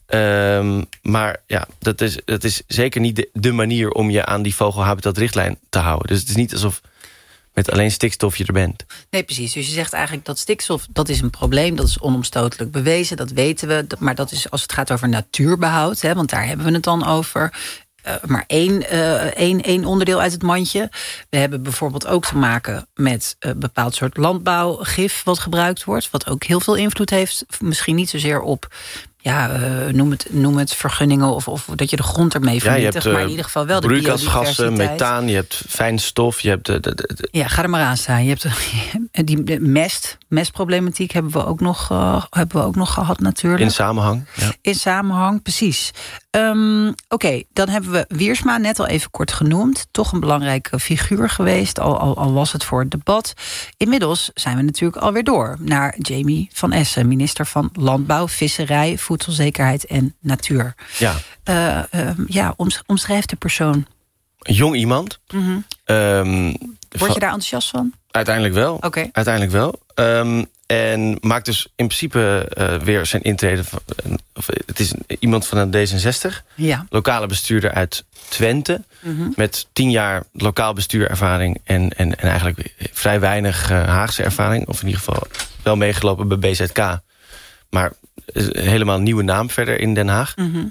Um, maar ja, dat is, dat is zeker niet de, de manier om je aan die vogelhabitatrichtlijn te houden. Dus het is niet alsof met alleen stikstof je er bent. Nee, precies. Dus je zegt eigenlijk dat stikstof, dat is een probleem. Dat is onomstotelijk bewezen, dat weten we. Maar dat is als het gaat over natuurbehoud, hè, want daar hebben we het dan over. Uh, maar één, uh, één, één onderdeel uit het mandje. We hebben bijvoorbeeld ook te maken met een bepaald soort landbouwgif wat gebruikt wordt. Wat ook heel veel invloed heeft. Misschien niet zozeer op, ja, uh, noem, het, noem het vergunningen of, of dat je de grond ermee vernietigt. Ja, hebt, uh, maar in ieder geval wel de broeikasgassen, biodiversiteit. methaan, je hebt fijnstof, je hebt de, de, de... Ja, ga er maar aan staan. Je hebt de, die de mest, mestproblematiek hebben we ook nog, uh, hebben we ook nog gehad natuurlijk. In samenhang. Ja. In samenhang, precies. Um, Oké, okay, dan hebben we Wiersma net al even kort genoemd. Toch een belangrijke figuur geweest, al, al, al was het voor het debat. Inmiddels zijn we natuurlijk alweer door naar Jamie van Essen, minister van Landbouw, Visserij, Voedselzekerheid en Natuur. Ja, uh, uh, ja omsch- omschrijf de persoon. Een jong iemand. Mm-hmm. Um, Word je daar enthousiast van? Uiteindelijk wel. Oké. Okay. Uiteindelijk wel. Um, en maakt dus in principe uh, weer zijn intrede van, uh, of, het is iemand van een D zesenzestig. Ja. Lokale bestuurder uit Twente. Mm-hmm. Met tien jaar lokaal bestuurervaring. En, en, en eigenlijk vrij weinig uh, Haagse ervaring. Of in ieder geval wel meegelopen bij B Z K. Maar een helemaal nieuwe naam verder in Den Haag. Mm-hmm.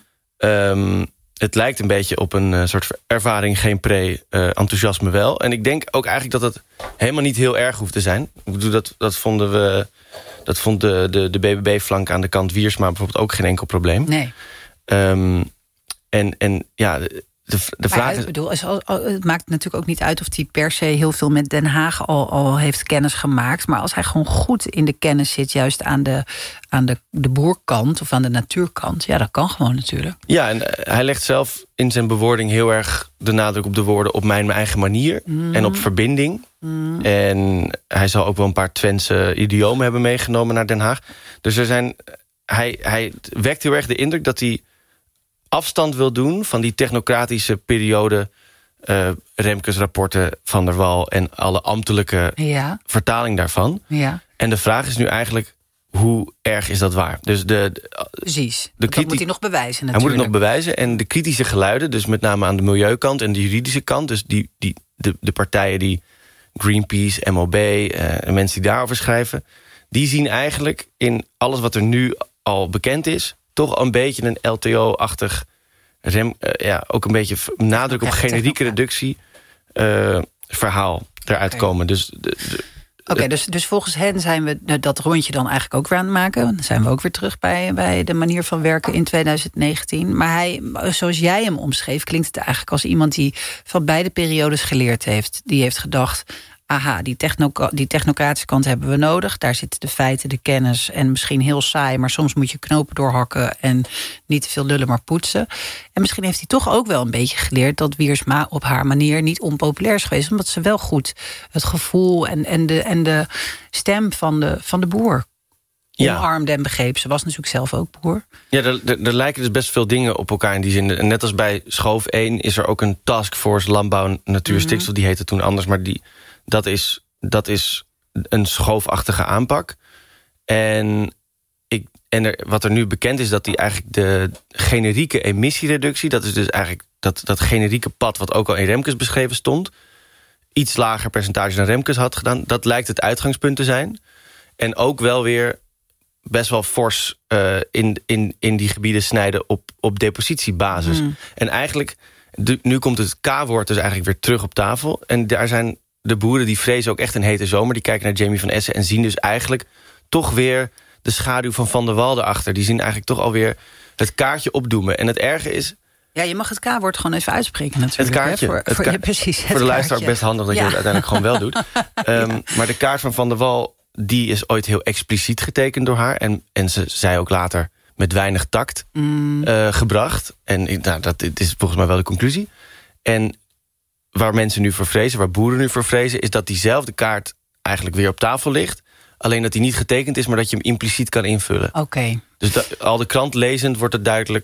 Um, het lijkt een beetje op een uh, soort ervaring, geen pre, uh, enthousiasme wel. En ik denk ook eigenlijk dat het helemaal niet heel erg hoeft te zijn. Ik bedoel, dat, dat vonden we, dat vond de, de, de B B B-flank aan de kant Wiersma bijvoorbeeld ook geen enkel probleem. Nee. Um, en, en ja, de, de vraag ja, is... Ik bedoel, het maakt natuurlijk ook niet uit of hij per se heel veel met Den Haag al, al heeft kennis gemaakt. Maar als hij gewoon goed in de kennis zit, juist aan de, aan de, de boerkant of aan de natuurkant, ja, dat kan gewoon natuurlijk. Ja, en hij legt zelf in zijn bewoording heel erg de nadruk op de woorden op mijn, mijn eigen manier. Mm. En op verbinding. Mm. En hij zal ook wel een paar Twentse idiomen hebben meegenomen naar Den Haag. Dus er zijn, hij, hij wekt heel erg de indruk dat hij afstand wil doen van die technocratische periode, uh, Remkes rapporten, Van der Wal en alle ambtelijke ja. vertaling daarvan. Ja. En de vraag is nu eigenlijk, hoe erg is dat waar? Dus de, de, Precies, de dat moet hij nog bewijzen natuurlijk. Hij moet het nog bewijzen. En de kritische geluiden, dus met name aan de milieukant en de juridische kant, dus die, die, de, de partijen die Greenpeace, M O B, uh, en mensen die daarover schrijven, die zien eigenlijk in alles wat er nu al bekend is, toch een beetje een L T O-achtig rem, uh, ja, ook een beetje nadruk op generieke reductie uh, verhaal eruit okay. komen. Dus de, de, Oké, okay, dus, dus volgens hen zijn we dat rondje dan eigenlijk ook weer aan het maken. Dan zijn we ook weer terug bij, bij de manier van werken in twintig negentien. Maar hij, zoals jij hem omschreef, klinkt het eigenlijk als iemand die van beide periodes geleerd heeft. Die heeft gedacht, aha, die, techno, die technocratische kant hebben we nodig. Daar zitten de feiten, de kennis en misschien heel saai, maar soms moet je knopen doorhakken en niet te veel lullen, maar poetsen. En misschien heeft hij toch ook wel een beetje geleerd dat Wiersma op haar manier niet onpopulair is geweest, omdat ze wel goed het gevoel en, en, de, en de stem van de, van de boer omarmde en begreep. Ze was natuurlijk zelf ook boer. Ja, er, er, er lijken dus best veel dingen op elkaar in die zin. En net als bij Schoof één is er ook een taskforce landbouw, natuur, stikstof. Mm-hmm. Die heette toen anders, maar die Dat is, dat is een schoofachtige aanpak. En, ik, en er, wat er nu bekend is, dat die eigenlijk de generieke emissiereductie, dat is dus eigenlijk dat, dat generieke pad wat ook al in Remkes beschreven stond, iets lager percentage dan Remkes had gedaan, dat lijkt het uitgangspunt te zijn. En ook wel weer best wel fors uh, in, in, in die gebieden snijden op, op depositiebasis. Mm. En eigenlijk, de, nu komt het K-woord dus eigenlijk weer terug op tafel. En daar zijn de boeren die vrezen ook echt een hete zomer. Die kijken naar Jamie van Essen en zien dus eigenlijk toch weer de schaduw van Van der Wal erachter. Die zien eigenlijk toch alweer het kaartje opdoemen. En het erge is, ja, je mag het K-woord gewoon even uitspreken natuurlijk. Het kaartje. Hè? Voor, het voor, ka- ja, precies, het voor de luisteraar kaartje. best handig dat ja. je het uiteindelijk gewoon wel doet. Um, ja. Maar de kaart van Van der Wal, die is ooit heel expliciet getekend door haar. En, en ze zei ook later met weinig tact mm. uh, gebracht. En nou, dat is volgens mij wel de conclusie. En waar mensen nu voor vrezen, waar boeren nu voor vrezen, is dat diezelfde kaart eigenlijk weer op tafel ligt. Alleen dat die niet getekend is, maar dat je hem impliciet kan invullen. Oké. Okay. Dus da- al de krant lezend wordt het duidelijk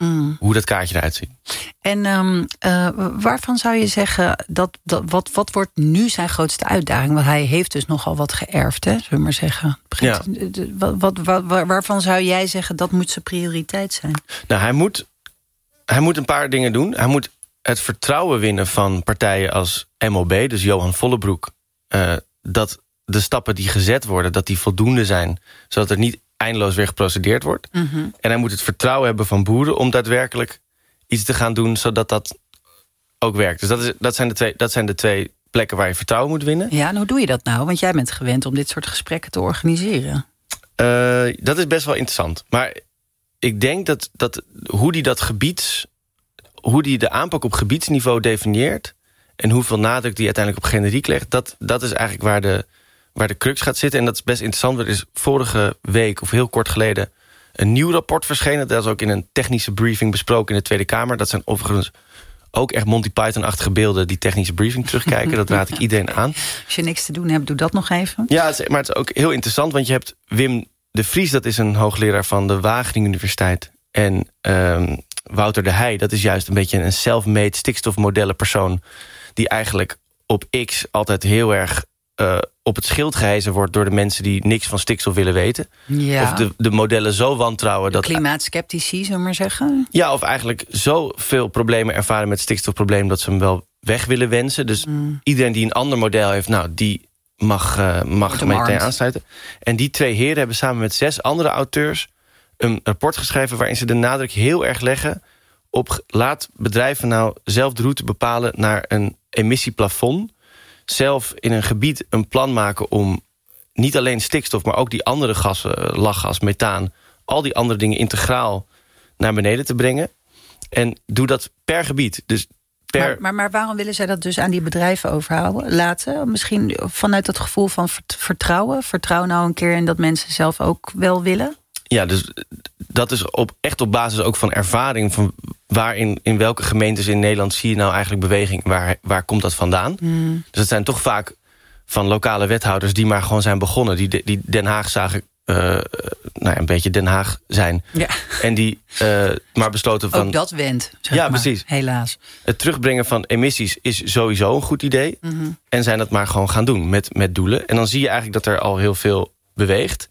Mm. hoe dat kaartje eruit ziet. En um, uh, waarvan zou je zeggen, dat, dat, wat, wat wordt nu zijn grootste uitdaging? Want hij heeft dus nogal wat geërfd, hè, zullen we maar zeggen. Ja. Wat, wat, wat, waarvan zou jij zeggen, dat moet zijn prioriteit zijn? Nou, hij moet, hij moet een paar dingen doen. Hij moet het vertrouwen winnen van partijen als M O B, dus Johan Vollebroek, uh, dat de stappen die gezet worden, dat die voldoende zijn, zodat er niet eindeloos weer geprocedeerd wordt. Mm-hmm. En hij moet het vertrouwen hebben van boeren om daadwerkelijk iets te gaan doen, zodat dat ook werkt. Dus dat, is, dat, zijn, de twee, dat zijn de twee plekken waar je vertrouwen moet winnen. Ja, en hoe doe je dat nou? Want jij bent gewend om dit soort gesprekken te organiseren. Uh, dat is best wel interessant. Maar ik denk dat, dat hoe die dat gebieds, hoe die de aanpak op gebiedsniveau definieert en hoeveel nadruk die uiteindelijk op generiek legt, dat, dat is eigenlijk waar de, waar de crux gaat zitten. En dat is best interessant. Er is vorige week, of heel kort geleden, een nieuw rapport verschenen. Dat is ook in een technische briefing besproken in de Tweede Kamer. Dat zijn overigens ook echt Monty Python-achtige beelden, die technische briefing terugkijken. Dat raad ik iedereen aan. Als je niks te doen hebt, doe dat nog even. Ja, het is, maar het is ook heel interessant, want je hebt Wim de Vries, dat is een hoogleraar van de Wageningen Universiteit. En um, Wouter de Heij, dat is juist een beetje een self-made stikstofmodellenpersoon, die eigenlijk op X altijd heel erg uh, op het schild gehezen wordt door de mensen die niks van stikstof willen weten. Ja. Of de, de modellen zo wantrouwen dat Klimaatskeptici, zullen we maar zeggen. Ja, of eigenlijk zoveel problemen ervaren met het stikstofprobleem dat ze hem wel weg willen wensen. Dus Mm. iedereen die een ander model heeft, nou, die mag, uh, mag meteen omarmd. aansluiten. En die twee heren hebben samen met zes andere auteurs een rapport geschreven waarin ze de nadruk heel erg leggen op laat bedrijven nou zelf de route bepalen naar een emissieplafond. Zelf in een gebied een plan maken om niet alleen stikstof, maar ook die andere gassen, lachgas, methaan, al die andere dingen integraal naar beneden te brengen. En doe dat per gebied. Dus per... Maar, maar, maar waarom willen zij dat dus aan die bedrijven overhouden? Laten? Misschien vanuit dat gevoel van vertrouwen. Vertrouw nou een keer in dat mensen zelf ook wel willen. Ja, dus dat is op, echt op basis ook van ervaring. Van waar in, in welke gemeentes in Nederland zie je nou eigenlijk beweging? Waar, waar komt dat vandaan? Mm. Dus het zijn toch vaak van lokale wethouders die maar gewoon zijn begonnen. Die, die Den Haag zagen, uh, nou ja, een beetje Den Haag zijn. Ja. En die uh, maar besloten van... Ook dat wendt, zeg Ja, maar, precies. helaas. Het terugbrengen van emissies is sowieso een goed idee. Mm-hmm. En zijn dat maar gewoon gaan doen met, met doelen. En dan zie je eigenlijk dat er al heel veel beweegt.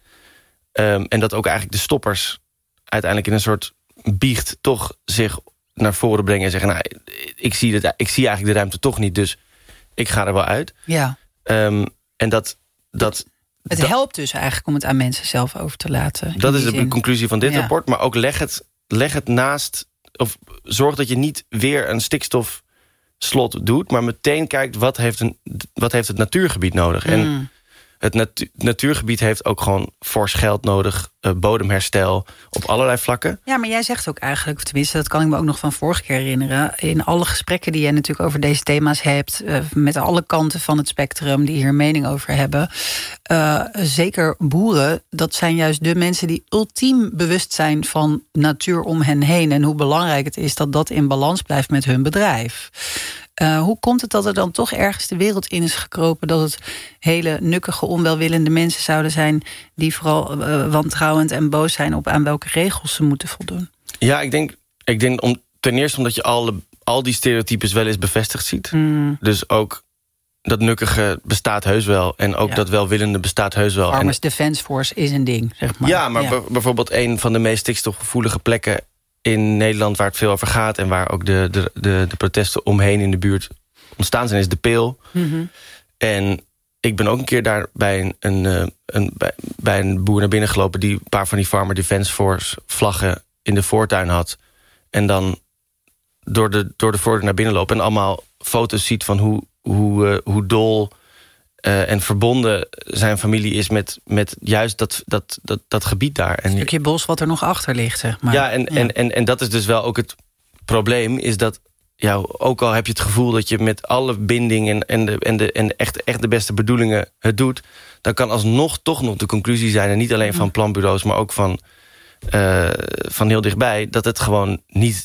Um, en dat ook eigenlijk de stoppers uiteindelijk in een soort biecht toch zich naar voren brengen en zeggen, nou, ik zie, dit, ik zie eigenlijk de ruimte toch niet, dus ik ga er wel uit. Ja. Um, en dat... dat Het dat, helpt dus eigenlijk om het aan mensen zelf over te laten. Dat in is die de zin. conclusie van dit Ja. rapport. Maar ook leg het, leg het naast, of zorg dat je niet weer een stikstofslot doet, maar meteen kijkt wat heeft, een, wat heeft het natuurgebied nodig. Mm. En het natu- natuurgebied heeft ook gewoon fors geld nodig, uh, bodemherstel op allerlei vlakken. Ja, maar jij zegt ook eigenlijk, tenminste, dat kan ik me ook nog van vorige keer herinneren, in alle gesprekken die jij natuurlijk over deze thema's hebt, uh, met alle kanten van het spectrum die hier mening over hebben, uh, zeker boeren, dat zijn juist de mensen die ultiem bewust zijn van natuur om hen heen en hoe belangrijk het is dat dat in balans blijft met hun bedrijf. Uh, hoe komt het dat er dan toch ergens de wereld in is gekropen dat het hele nukkige, onwelwillende mensen zouden zijn die vooral uh, wantrouwend en boos zijn op aan welke regels ze moeten voldoen? Ja, ik denk, ik denk om, ten eerste omdat je al, al die stereotypes wel eens bevestigd ziet. Mm. Dus ook dat nukkige bestaat heus wel. En ook Ja. dat welwillende bestaat heus wel. Farmers En, Defence Force is een ding, zeg maar. ja, maar b- bijvoorbeeld een van de meest stikstofgevoelige plekken in Nederland waar het veel over gaat en waar ook de, de, de, de protesten omheen in de buurt ontstaan zijn, is de Peel. Mm-hmm. En ik ben ook een keer daar bij een, een, een, bij, bij een boer naar binnen gelopen die een paar van die Farmer Defence Force vlaggen in de voortuin had. En dan door de, door de voordeur naar binnen lopen en allemaal foto's ziet van hoe, hoe, uh, hoe dol uh, en verbonden zijn familie is met, met juist dat, dat, dat, dat gebied daar. En Een stukje bos wat er nog achter ligt, zeg maar. ja, en, En, en, en dat is dus wel ook het probleem, is dat ja, ook al heb je het gevoel dat je met alle binding en, en, de, en, de, en echt, echt de beste bedoelingen het doet, dan kan alsnog toch nog de conclusie zijn, en niet alleen van planbureaus, maar ook van, uh, van heel dichtbij, dat het gewoon niet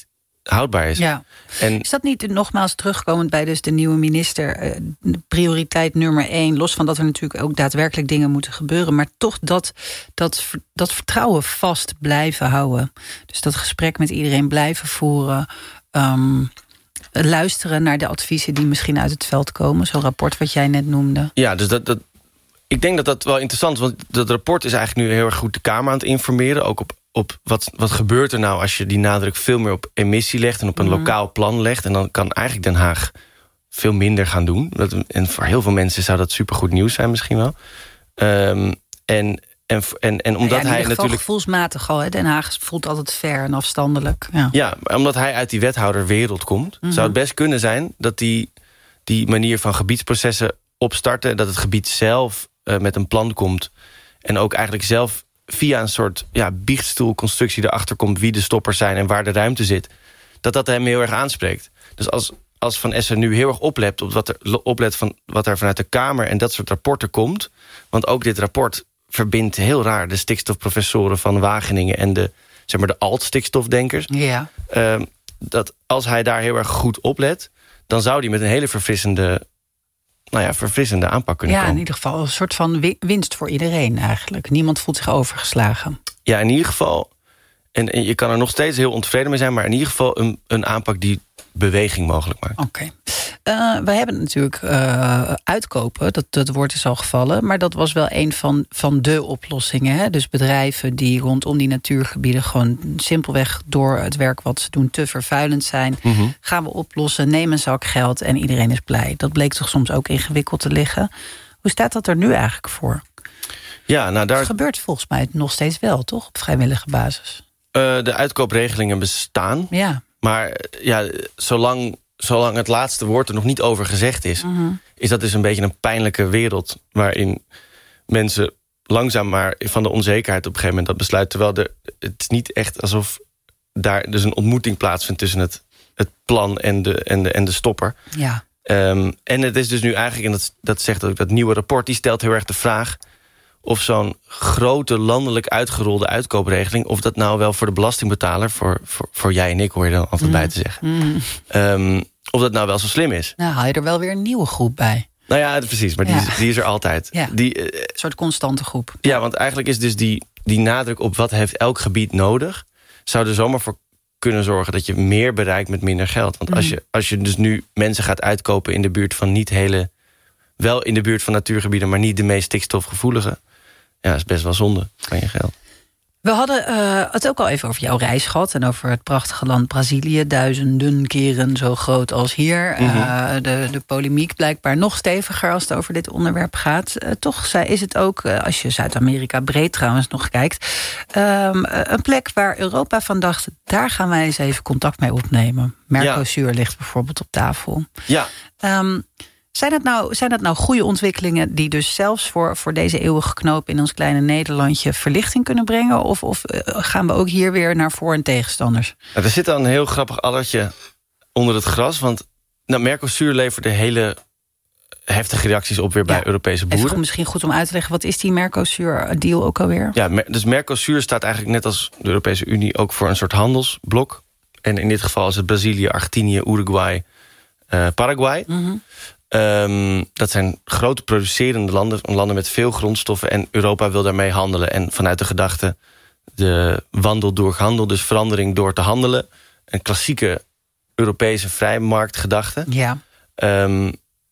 houdbaar is. Ja. En Is dat niet nogmaals terugkomend bij dus de nieuwe minister... Uh, prioriteit nummer één, los van dat er natuurlijk ook daadwerkelijk dingen moeten gebeuren... maar toch dat, dat, dat vertrouwen vast blijven houden. Dus dat gesprek met iedereen blijven voeren... Um, luisteren naar de adviezen die misschien uit het veld komen. Zo'n rapport wat jij net noemde. Ja, dus dat, dat, ik denk dat dat wel interessant is... want dat rapport is eigenlijk nu heel erg goed de Kamer aan het informeren... ook op, op wat, wat gebeurt er nou als je die nadruk veel meer op emissie legt... en op een mm. lokaal plan legt. En dan kan eigenlijk Den Haag veel minder gaan doen. Dat, en voor heel veel mensen zou dat supergoed nieuws zijn misschien wel. Um, en... En, en, en omdat ja, hij natuurlijk gevoelsmatig al, hè? Den Haag voelt altijd ver en afstandelijk. Ja, ja omdat hij uit die wethouderwereld komt... Mm-hmm. zou het best kunnen zijn dat die, die manier van gebiedsprocessen opstarten... dat het gebied zelf uh, met een plan komt... en ook eigenlijk zelf via een soort ja, biechtstoelconstructie erachter komt... wie de stoppers zijn en waar de ruimte zit... dat dat hem heel erg aanspreekt. Dus als, als Van Essen nu heel erg oplet op wat er, oplet van wat er vanuit de Kamer... en dat soort rapporten komt... want ook dit rapport... verbindt heel raar de stikstofprofessoren van Wageningen... en de, zeg maar, de alt-stikstofdenkers. Ja. Uh, dat als hij daar heel erg goed op let... dan zou hij met een hele verfrissende, nou ja, verfrissende aanpak kunnen ja, komen. Ja, in ieder geval een soort van winst voor iedereen eigenlijk. Niemand voelt zich overgeslagen. Ja, in ieder geval... en, en je kan er nog steeds heel ontevreden mee zijn... maar in ieder geval een, een aanpak die beweging mogelijk maakt. Oké. Okay. Uh, we hebben natuurlijk uh, uitkopen, dat, dat woord is al gevallen... maar dat was wel een van, van de oplossingen. Hè? Dus bedrijven die rondom die natuurgebieden... gewoon simpelweg door het werk wat ze doen te vervuilend zijn... Mm-hmm. gaan we oplossen, neem een zak geld en iedereen is blij. Dat bleek toch soms ook ingewikkeld te liggen. Hoe staat dat er nu eigenlijk voor? Ja, nou daar... Het gebeurt volgens mij nog steeds wel, toch? Op vrijwillige basis. Uh, de uitkoopregelingen bestaan. Ja. Maar ja, zolang... zolang het laatste woord er nog niet over gezegd is... Mm-hmm. is dat dus een beetje een pijnlijke wereld... waarin mensen langzaam maar van de onzekerheid op een gegeven moment dat besluit... terwijl er, het is niet echt alsof daar dus een ontmoeting plaatsvindt... tussen het, het plan en de, en, de, en de stopper. Ja. Um, en het is dus nu eigenlijk, en dat, dat zegt ook dat nieuwe rapport... die stelt heel erg de vraag of zo'n grote landelijk uitgerolde uitkoopregeling... of dat nou wel voor de belastingbetaler... voor, voor, voor jij en ik hoor je dan altijd mm. bij te zeggen... Mm. Um, of dat nou wel zo slim is. Nou, haal je er wel weer een nieuwe groep bij. Nou ja, precies, maar ja. die, is, die is er altijd. Ja. Die, uh, een soort constante groep. Ja, want eigenlijk is dus die, die nadruk op wat heeft elk gebied nodig... zou er zomaar voor kunnen zorgen dat je meer bereikt met minder geld. Want mm. als, je, als je dus nu mensen gaat uitkopen in de buurt van niet hele... wel in de buurt van natuurgebieden, maar niet de meest stikstofgevoelige... ja, is best wel zonde van je geld. We hadden uh, het ook al even over jouw reis gehad... en over het prachtige land Brazilië. Duizenden keren zo groot als hier. Mm-hmm. Uh, de, de polemiek blijkbaar nog steviger als het over dit onderwerp gaat. Uh, toch is het ook, uh, als je Zuid-Amerika breed trouwens nog kijkt... Um, een plek waar Europa van dacht... daar gaan wij eens even contact mee opnemen. Mercosur ja. ligt bijvoorbeeld op tafel. Ja. Um, Zijn dat, nou, zijn dat nou goede ontwikkelingen die dus zelfs voor, voor deze eeuwige knoop in ons kleine Nederlandje verlichting kunnen brengen? Of, of uh, gaan we ook hier weer naar voor- en tegenstanders? Nou, er zit dan een heel grappig addertje onder het gras. Want nou, Mercosur leverde hele heftige reacties op weer bij ja, Europese boeren. Even misschien goed om uit te leggen, wat is die Mercosur-deal ook alweer? Ja, dus Mercosur staat eigenlijk net als de Europese Unie ook voor een soort handelsblok. En in dit geval is het Brazilië, Argentinië, Uruguay, uh, Paraguay. Mm-hmm. Um, dat zijn grote producerende landen, landen met veel grondstoffen... en Europa wil daarmee handelen. En vanuit de gedachte, de wandel door handel, dus verandering door te handelen... een klassieke Europese vrijmarktgedachte... Ja. Um,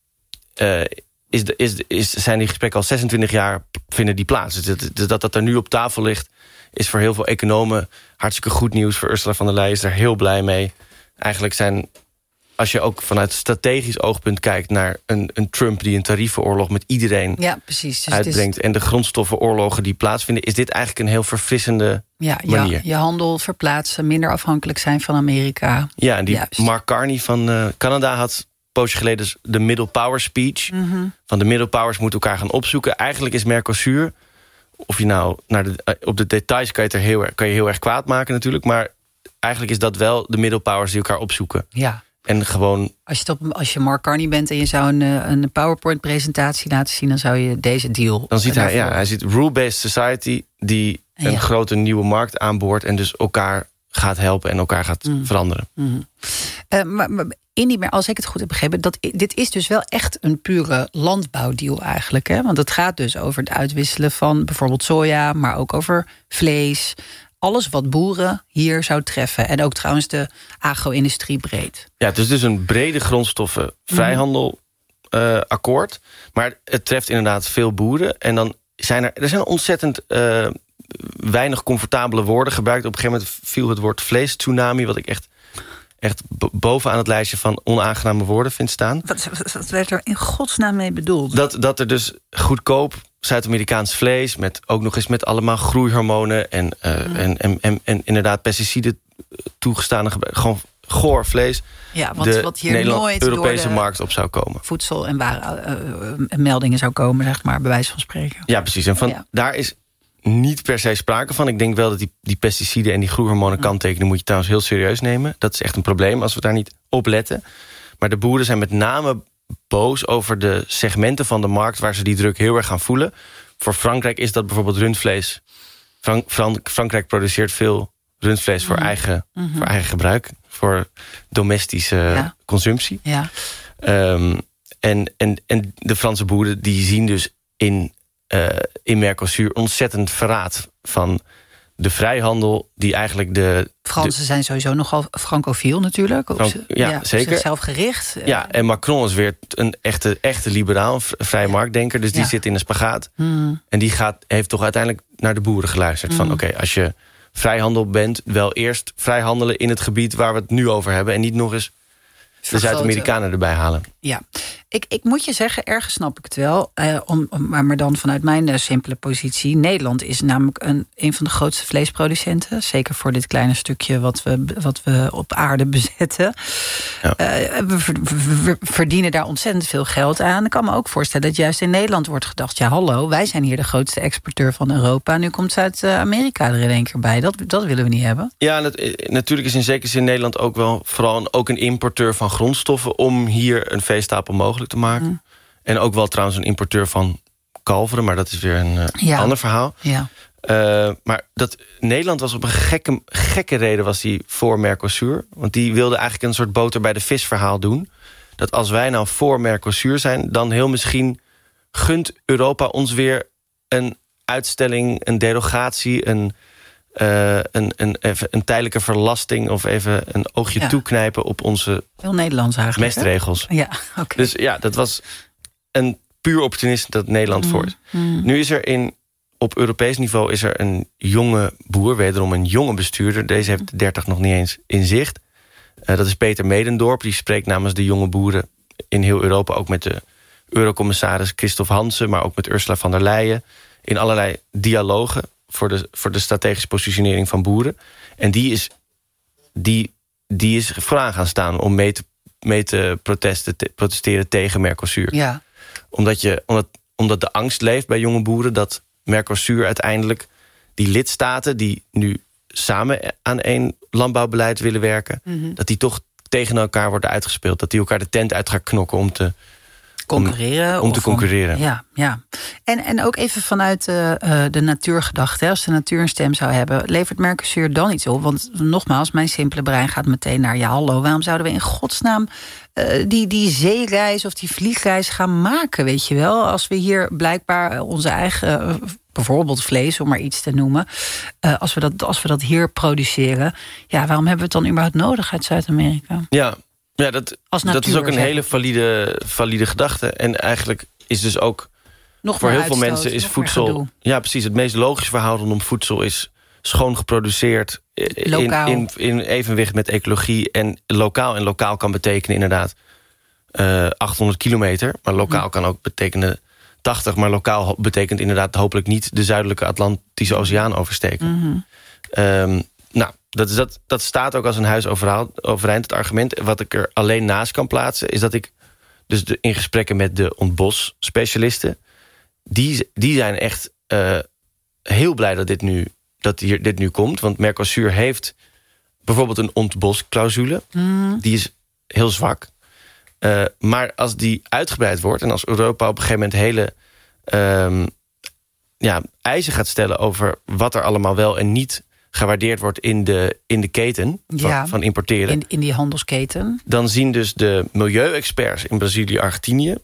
uh, is de, is, is, zijn die gesprekken al zesentwintig jaar vinden die plaats. Dus dat, dat dat er nu op tafel ligt, is voor heel veel economen hartstikke goed nieuws. Voor Ursula von der Leyen is daar heel blij mee. Eigenlijk zijn... als je ook vanuit strategisch oogpunt kijkt naar een, een Trump... die een tariefenoorlog met iedereen ja, precies. Dus uitbrengt... is... en de grondstoffenoorlogen die plaatsvinden... is dit eigenlijk een heel verfrissende ja, manier. Ja, je handel verplaatsen, minder afhankelijk zijn van Amerika. Ja, en die Juist. Mark Carney van uh, Canada had een poosje geleden... de Middle Power speech. Mm-hmm. Van de Middle Powers moeten elkaar gaan opzoeken. Eigenlijk is Mercosur... of je nou naar de, op de details kan je, het er heel, kan je heel erg kwaad maken natuurlijk... maar eigenlijk is dat wel de Middle Powers die elkaar opzoeken. Ja. En gewoon... Als je, op, als je Mark Carney bent en je zou een, een PowerPoint-presentatie laten zien... dan zou je deze deal... Dan ziet hij, ja, hij ziet rule-based society... die ja. een grote nieuwe markt aanboort... en dus elkaar gaat helpen en elkaar gaat Mm. veranderen. Mm. Uh, maar, maar Indy, maar als ik het goed heb begrepen, dat, dit is dus wel echt een pure landbouwdeal eigenlijk. Hè? Want het gaat dus over het uitwisselen van bijvoorbeeld soja, maar ook over vlees. Alles wat boeren hier zou treffen. En ook trouwens de agro-industrie breed. Ja, het is dus een brede grondstoffen vrijhandel uh, akkoord. Maar het treft inderdaad veel boeren. En dan zijn er, er zijn ontzettend uh, weinig comfortabele woorden gebruikt. Op een gegeven moment viel het woord vlees-tsunami, wat ik echt, echt bovenaan het lijstje van onaangename woorden vind staan. Wat, wat werd er in godsnaam mee bedoeld? Dat, dat er dus goedkoop Zuid-Amerikaans vlees, met ook nog eens met allemaal groeihormonen en, uh, mm. en, en, en, en inderdaad pesticiden toegestane gebruik, gewoon goor vlees, ja, wat, de wat hier nooit Europese door de markt op zou komen. Voedsel en waar, uh, uh, meldingen zou komen, zeg maar, bij wijze van spreken. Ja, precies. En van, ja. daar is niet per se sprake van. Ik denk wel dat die, die pesticiden en die groeihormonen kanttekening moet je trouwens heel serieus nemen. Dat is echt een probleem als we daar niet op letten. Maar de boeren zijn met name boos over de segmenten van de markt waar ze die druk heel erg gaan voelen. Voor Frankrijk is dat bijvoorbeeld rundvlees. Frank, Frank, Frankrijk produceert veel rundvlees mm-hmm. voor, eigen, mm-hmm. voor eigen gebruik. Voor domestische ja. consumptie. Ja. Um, en, en, en de Franse boeren die zien dus in, uh, in Mercosur ontzettend verraad van de vrijhandel die eigenlijk de... Fransen de, zijn sowieso nogal francofiel natuurlijk. Op, Frank, ja, ja, zeker. Zichzelf gericht. Ja, en Macron is weer een echte, echte liberaal, vrije marktdenker. Dus die ja. zit in een spagaat. Mm. En die gaat, heeft toch uiteindelijk naar de boeren geluisterd. Mm. Van oké, okay, als je vrijhandel bent, wel eerst vrijhandelen in het gebied waar we het nu over hebben. En niet nog eens de Zuid-Amerikanen erbij halen. Ja, ik, ik moet je zeggen, ergens snap ik het wel. Uh, om, maar, maar dan vanuit mijn uh, simpele positie. Nederland is namelijk een, een van de grootste vleesproducenten. Zeker voor dit kleine stukje wat we, wat we op aarde bezetten. Ja. Uh, we, we, we verdienen daar ontzettend veel geld aan. Ik kan me ook voorstellen dat juist in Nederland wordt gedacht... ja, hallo, wij zijn hier de grootste exporteur van Europa. Nu komt Zuid-Amerika er in één keer bij. Dat, dat willen we niet hebben. Ja, dat, natuurlijk is in zekere zin Nederland ook wel vooral een, ook een importeur van grondstoffen om hier een veestapel mogelijk te maken. Mm. En ook wel trouwens een importeur van kalveren, maar dat is weer een uh, ja. ander verhaal. Ja. Uh, maar dat Nederland was op een gekke, gekke reden was die voor Mercosur. Want die wilde eigenlijk een soort boter bij de vis verhaal doen. Dat als wij nou voor Mercosur zijn, dan heel misschien gunt Europa ons weer een uitstelling, een derogatie, een Uh, een, een, even een tijdelijke verlasting of even een oogje ja. toeknijpen op onze heel Nederlands eigenlijk, mestregels. Ja, okay. Dus ja, dat was een puur opportunist dat Nederland mm, voor is. Mm. Nu is er in, op Europees niveau is er een jonge boer, wederom een jonge bestuurder. Deze heeft de dertig nog niet eens in zicht. Uh, dat is Peter Medendorp, die spreekt namens de jonge boeren in heel Europa, ook met de eurocommissaris Christophe Hansen, maar ook met Ursula von der Leyen, in allerlei dialogen voor de, voor de strategische positionering van boeren. En die is, die, die is vooraan gaan staan om mee te, mee te, protesten, te protesteren tegen Mercosur. Ja. Omdat, je, omdat, omdat de angst leeft bij jonge boeren dat Mercosur uiteindelijk die lidstaten die nu samen aan één landbouwbeleid willen werken, mm-hmm. dat die toch tegen elkaar worden uitgespeeld. Dat die elkaar de tent uit gaan knokken om te concurreren. Om, om te concurreren. Om, ja, ja. En, en ook even vanuit uh, de natuurgedachte. Als de natuur een stem zou hebben, levert Mercosur dan iets op? Want nogmaals, mijn simpele brein gaat meteen naar ja, hallo, waarom zouden we in godsnaam uh, die, die zeereis of die vliegreis gaan maken, weet je wel? Als we hier blijkbaar onze eigen, uh, bijvoorbeeld vlees, om maar iets te noemen, uh, als we dat, als we dat hier produceren, ja, waarom hebben we het dan überhaupt nodig uit Zuid-Amerika? Ja. Ja, dat, natuur, dat is ook een zeg. hele valide, valide gedachte. En eigenlijk is dus ook nog voor heel uitstoot, veel mensen is voedsel. Ja, precies. Het meest logische verhaal rondom voedsel is schoon geproduceerd, in, in, in evenwicht met ecologie. En lokaal. En lokaal kan betekenen inderdaad uh, achthonderd kilometer. Maar lokaal hm. kan ook betekenen tachtig. Maar lokaal betekent inderdaad hopelijk niet de zuidelijke Atlantische Oceaan oversteken. Mm-hmm. Um, nou, dat, is dat, dat staat ook als een huis overeind. Het argument wat ik er alleen naast kan plaatsen is dat ik dus de, in gesprekken met de ontbos-specialisten, die, die zijn echt uh, heel blij dat dit nu, dat hier, dit nu komt. Want Mercosur heeft bijvoorbeeld een ontbosclausule. Mm. Die is heel zwak. Uh, maar als die uitgebreid wordt en als Europa op een gegeven moment hele um, ja, eisen gaat stellen over wat er allemaal wel en niet gewaardeerd wordt in de, in de keten van, Ja, van importeren. In, in die handelsketen. Dan zien dus de milieuexperts in Brazilië, Argentinië,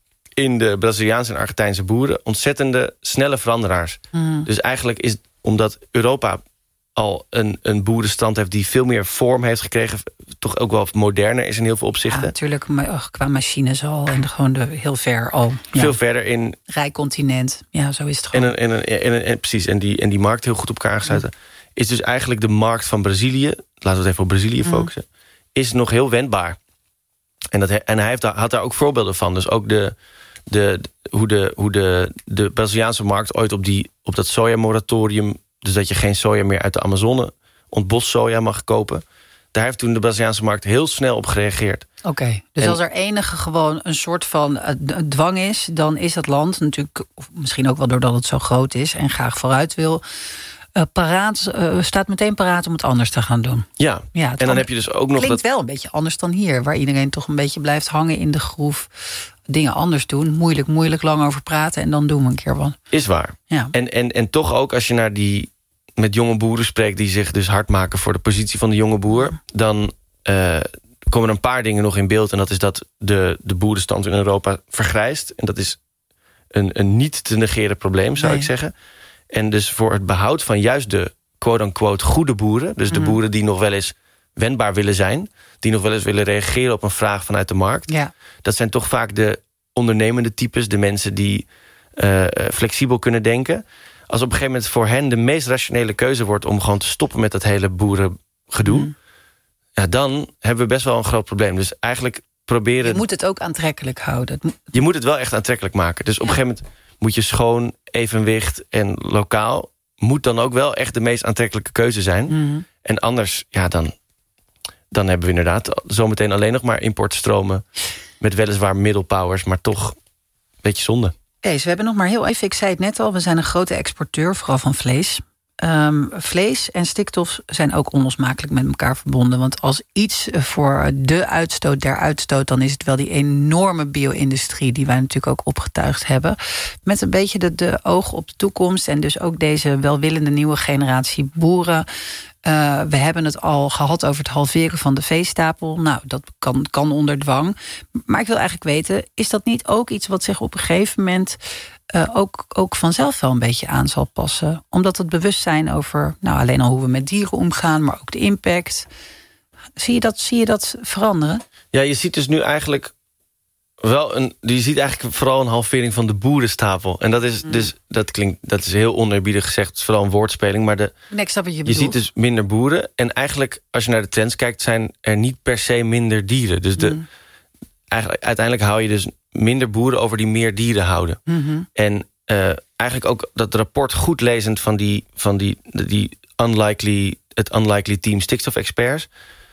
in de Braziliaanse en Argentijnse boeren ontzettende snelle veranderaars. Mm. Dus eigenlijk is, omdat Europa al een, een boerenstand heeft die veel meer vorm heeft gekregen, toch ook wel moderner is in heel veel Ja, opzichten. natuurlijk, maar, ach, qua machines al en gewoon de, heel ver al. Ja. Veel verder in. Rijk continent, ja, zo is het En, gewoon. een, en, een, en, een, en, precies, en die, en die markt heel goed op elkaar aangesluiten. Is dus eigenlijk de markt van Brazilië, laten we het even op Brazilië focussen, is nog heel wendbaar. En, dat, en hij heeft daar, had daar ook voorbeelden van. Dus ook de, de, hoe, de, hoe de, de Braziliaanse markt ooit op, die, op dat sojamoratorium, dus dat je geen soja meer uit de Amazone, ontbost soja mag kopen. Daar heeft toen de Braziliaanse markt heel snel op gereageerd. Oké, okay. Dus en, als er enige gewoon een soort van uh, dwang is, dan is het land natuurlijk, of misschien ook wel doordat het zo groot is en graag vooruit wil, uh, paraat, uh, staat meteen paraat om het anders te gaan doen. Ja, ja en dan heb je dus ook nog klinkt dat wel een beetje anders dan hier, waar iedereen toch een beetje blijft hangen in de groef. Dingen anders doen, moeilijk, moeilijk, lang over praten en dan doen we een keer wat. Is waar. Ja. En, en, en toch ook als je naar die met jonge boeren spreekt die zich dus hard maken voor de positie van de jonge boer, dan uh, komen er een paar dingen nog in beeld. En dat is dat de, de boerenstand in Europa vergrijst. En dat is een, een niet te negeren probleem, zou nee. ik zeggen. En dus voor het behoud van juist de quote-unquote goede boeren, dus de mm. boeren die nog wel eens wendbaar willen zijn, die nog wel eens willen reageren op een vraag vanuit de markt. Ja. Dat zijn toch vaak de ondernemende types, de mensen die uh, flexibel kunnen denken. Als op een gegeven moment voor hen de meest rationele keuze wordt om gewoon te stoppen met dat hele boerengedoe, mm. ja, dan hebben we best wel een groot probleem. Dus eigenlijk proberen. Je moet het ook aantrekkelijk houden. Het moet... Je moet het wel echt aantrekkelijk maken. Dus op een gegeven moment moet je schoon, evenwicht en lokaal moet dan ook wel echt de meest aantrekkelijke keuze zijn. Mm. En anders, ja, dan, dan hebben we inderdaad zometeen alleen nog maar importstromen met weliswaar middelpowers, maar toch een beetje zonde. Kees, we hebben nog maar heel even, ik zei het net al, we zijn een grote exporteur, vooral van vlees. Um, vlees en stikstof zijn ook onlosmakelijk met elkaar verbonden. Want als iets voor de uitstoot der uitstoot, dan is het wel die enorme bio-industrie die wij natuurlijk ook opgetuigd hebben. Met een beetje de, de oog op de toekomst en dus ook deze welwillende nieuwe generatie boeren. Uh, we hebben het al gehad over het halveren van de veestapel. Nou, dat kan, kan onder dwang. Maar ik wil eigenlijk weten, is dat niet ook iets wat zich op een gegeven moment uh, ook, ook vanzelf wel een beetje aan zal passen? Omdat het bewustzijn over, nou, alleen al hoe we met dieren omgaan, maar ook de impact. Zie je dat, zie je dat veranderen? Ja, je ziet dus nu eigenlijk wel een. Je ziet eigenlijk vooral een halvering van de boerenstapel. En dat is mm. dus, dat klinkt, dat is heel oneerbiedig gezegd, het is vooral een woordspeling. Maar de, nee, ik snap wat je je bedoelt. ziet dus minder boeren. En eigenlijk, als je naar de trends kijkt, zijn er niet per se minder dieren. Dus de, Mm. eigenlijk, uiteindelijk hou je dus minder boeren over die meer dieren houden. Mm-hmm. En uh, eigenlijk ook dat rapport goed lezend van die, van die, die unlikely, het unlikely team stikstofexperts,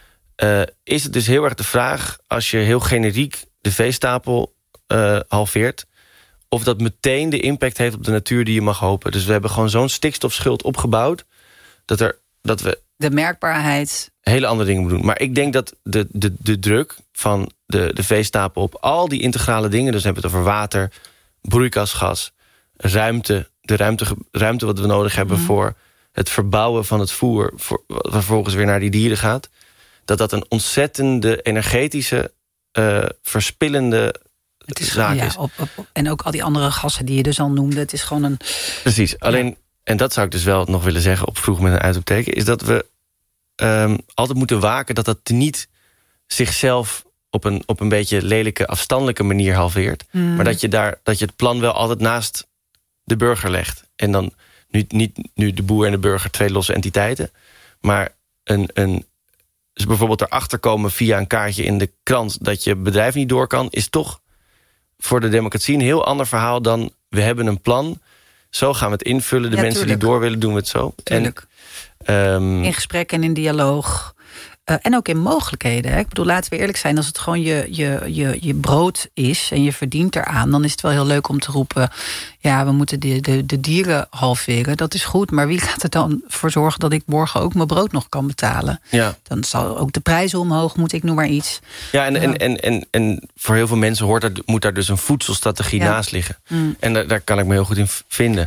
uh, is het dus heel erg de vraag, als je heel generiek de veestapel uh, halveert, of dat meteen de impact heeft op de natuur die je mag hopen. Dus we hebben gewoon zo'n stikstofschuld opgebouwd, dat, er, dat we de merkbaarheid hele andere dingen moeten doen. Maar ik denk dat de, de, de druk van de, de veestapel op al die integrale dingen, dus we hebben het over water, broeikasgas, ruimte, de ruimte, ruimte wat we nodig hebben mm. voor het verbouwen van het voer, voor, wat vervolgens weer naar die dieren gaat, dat dat een ontzettende energetische, uh, verspillende het is, zaak ja, is. Op, op, en ook al die andere gassen die je dus al noemde. Het is gewoon een... Precies, alleen, ja. En dat zou ik dus wel nog willen zeggen op vroeg met een uitroepteken, is dat we um, altijd moeten waken dat dat niet zichzelf op een, op een beetje lelijke, afstandelijke manier halveert. Mm. Maar dat je, daar, dat je het plan wel altijd naast de burger legt. En dan nu, niet nu de boer en de burger twee losse entiteiten, maar een, een, dus bijvoorbeeld erachter komen via een kaartje in de krant dat je bedrijf niet door kan, is toch voor de democratie een heel ander verhaal dan we hebben een plan, zo gaan we het invullen. De ja, mensen tuurlijk. die door willen, doen we het zo. Tuurlijk. En, um, in gesprek en in dialoog. Uh, en ook in mogelijkheden. Hè? Ik bedoel, laten we eerlijk zijn, als het gewoon je, je, je, je brood is en je verdient eraan, dan is het wel heel leuk om te roepen, ja, we moeten de, de, de dieren halveren. Dat is goed, maar wie gaat er dan voor zorgen dat ik morgen ook mijn brood nog kan betalen? Ja. Dan zal ook de prijzen omhoog moeten, ik noem maar iets. Ja, en, ja. en, en, en, en voor heel veel mensen hoort er, moet daar dus een voedselstrategie ja. naast liggen. Mm. En daar, daar kan ik me heel goed in vinden.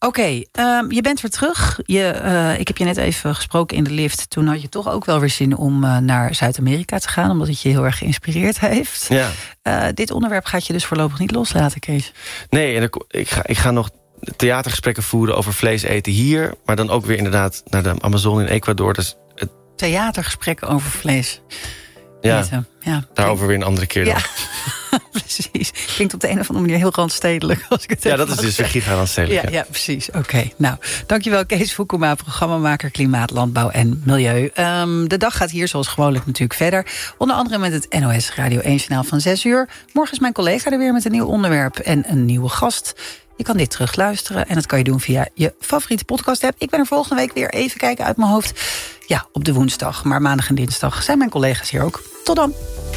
Oké, okay, um, je bent weer terug. Je, uh, ik heb je net even gesproken in de lift. Toen had je toch ook wel weer zin om uh, naar Zuid-Amerika te gaan, omdat het je heel erg geïnspireerd heeft. Ja. Uh, dit onderwerp gaat je dus voorlopig niet loslaten, Kees. Nee, en ik ga, ik ga nog theatergesprekken voeren over vlees eten hier, maar dan ook weer inderdaad naar de Amazon in Ecuador. Dus het... Theatergesprekken over vlees. Ja, ja, daarover weer een andere keer dan. Ja. Precies. Klinkt op de een of andere manier heel randstedelijk. Als ik het ja, dat is dus weer giga randstedelijk. Ja, ja. ja, precies. Oké. Okay. Nou, dankjewel Kees Foukuma, programmamaker Klimaat, Landbouw en Milieu. Um, de dag gaat hier zoals gewoonlijk natuurlijk verder. Onder andere met het N O S Radio één journaal van zes uur. Morgen is mijn collega er weer met een nieuw onderwerp en een nieuwe gast. Je kan dit terugluisteren en dat kan je doen via je favoriete podcast-app. Ik ben er volgende week weer, even kijken uit mijn hoofd. Ja, op de woensdag, maar maandag en dinsdag zijn mijn collega's hier ook. Tot dan.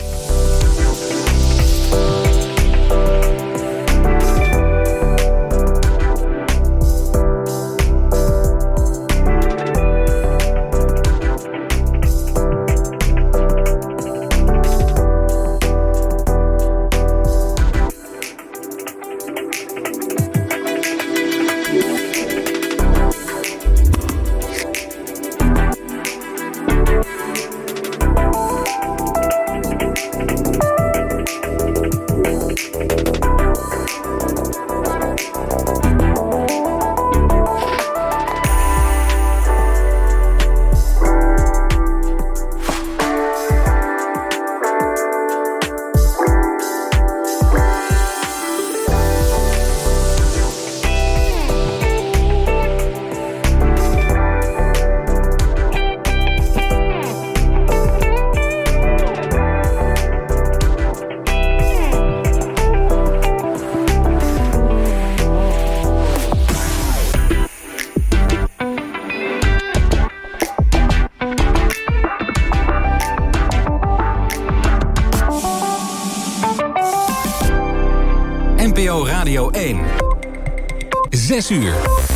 N P O Radio één. Zes uur.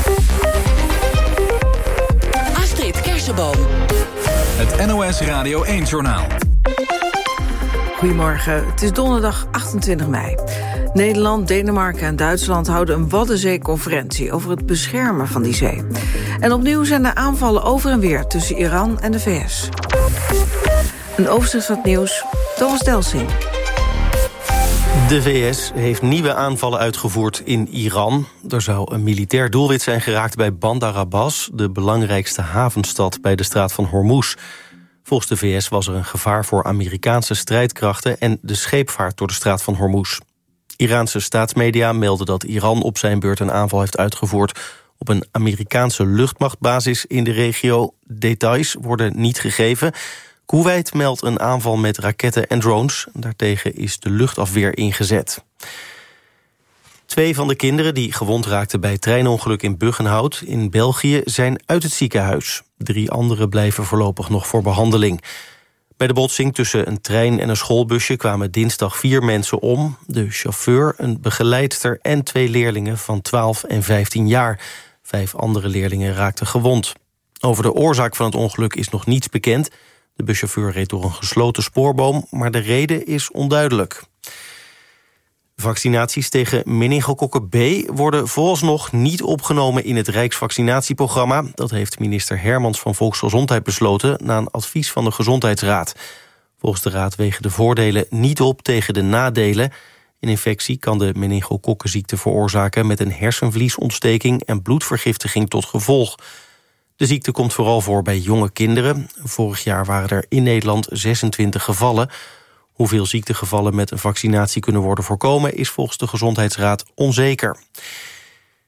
Astrid Kersenboom. Het N O S Radio één Journaal. Goedemorgen, het is donderdag achtentwintig mei. Nederland, Denemarken en Duitsland houden een Waddenzeeconferentie over het beschermen van die zee. En opnieuw zijn er aanvallen over en weer tussen Iran en de V S. Een overzicht van het nieuws, Thomas Delsing. De V S heeft nieuwe aanvallen uitgevoerd in Iran. Er zou een militair doelwit zijn geraakt bij Bandar Abbas, de belangrijkste havenstad bij de straat van Hormuz. Volgens de V S was er een gevaar voor Amerikaanse strijdkrachten en de scheepvaart door de straat van Hormuz. Iraanse staatsmedia melden dat Iran op zijn beurt een aanval heeft uitgevoerd op een Amerikaanse luchtmachtbasis in de regio. Details worden niet gegeven. Koeweit meldt een aanval met raketten en drones. Daartegen is de luchtafweer ingezet. Twee van de kinderen die gewond raakten bij het treinongeluk in Buggenhout in België zijn uit het ziekenhuis. Drie anderen blijven voorlopig nog voor behandeling. Bij de botsing tussen een trein en een schoolbusje kwamen dinsdag vier mensen om. De chauffeur, een begeleidster en twee leerlingen van twaalf en vijftien jaar. Vijf andere leerlingen raakten gewond. Over de oorzaak van het ongeluk is nog niets bekend. De buschauffeur reed door een gesloten spoorboom, maar de reden is onduidelijk. Vaccinaties tegen meningokokken B worden vooralsnog niet opgenomen in het Rijksvaccinatieprogramma. Dat heeft minister Hermans van Volksgezondheid besloten na een advies van de Gezondheidsraad. Volgens de raad wegen de voordelen niet op tegen de nadelen. Een infectie kan de meningokokkenziekte veroorzaken met een hersenvliesontsteking en bloedvergiftiging tot gevolg. De ziekte komt vooral voor bij jonge kinderen. Vorig jaar waren er in Nederland zesentwintig gevallen. Hoeveel ziektegevallen met een vaccinatie kunnen worden voorkomen is volgens de Gezondheidsraad onzeker.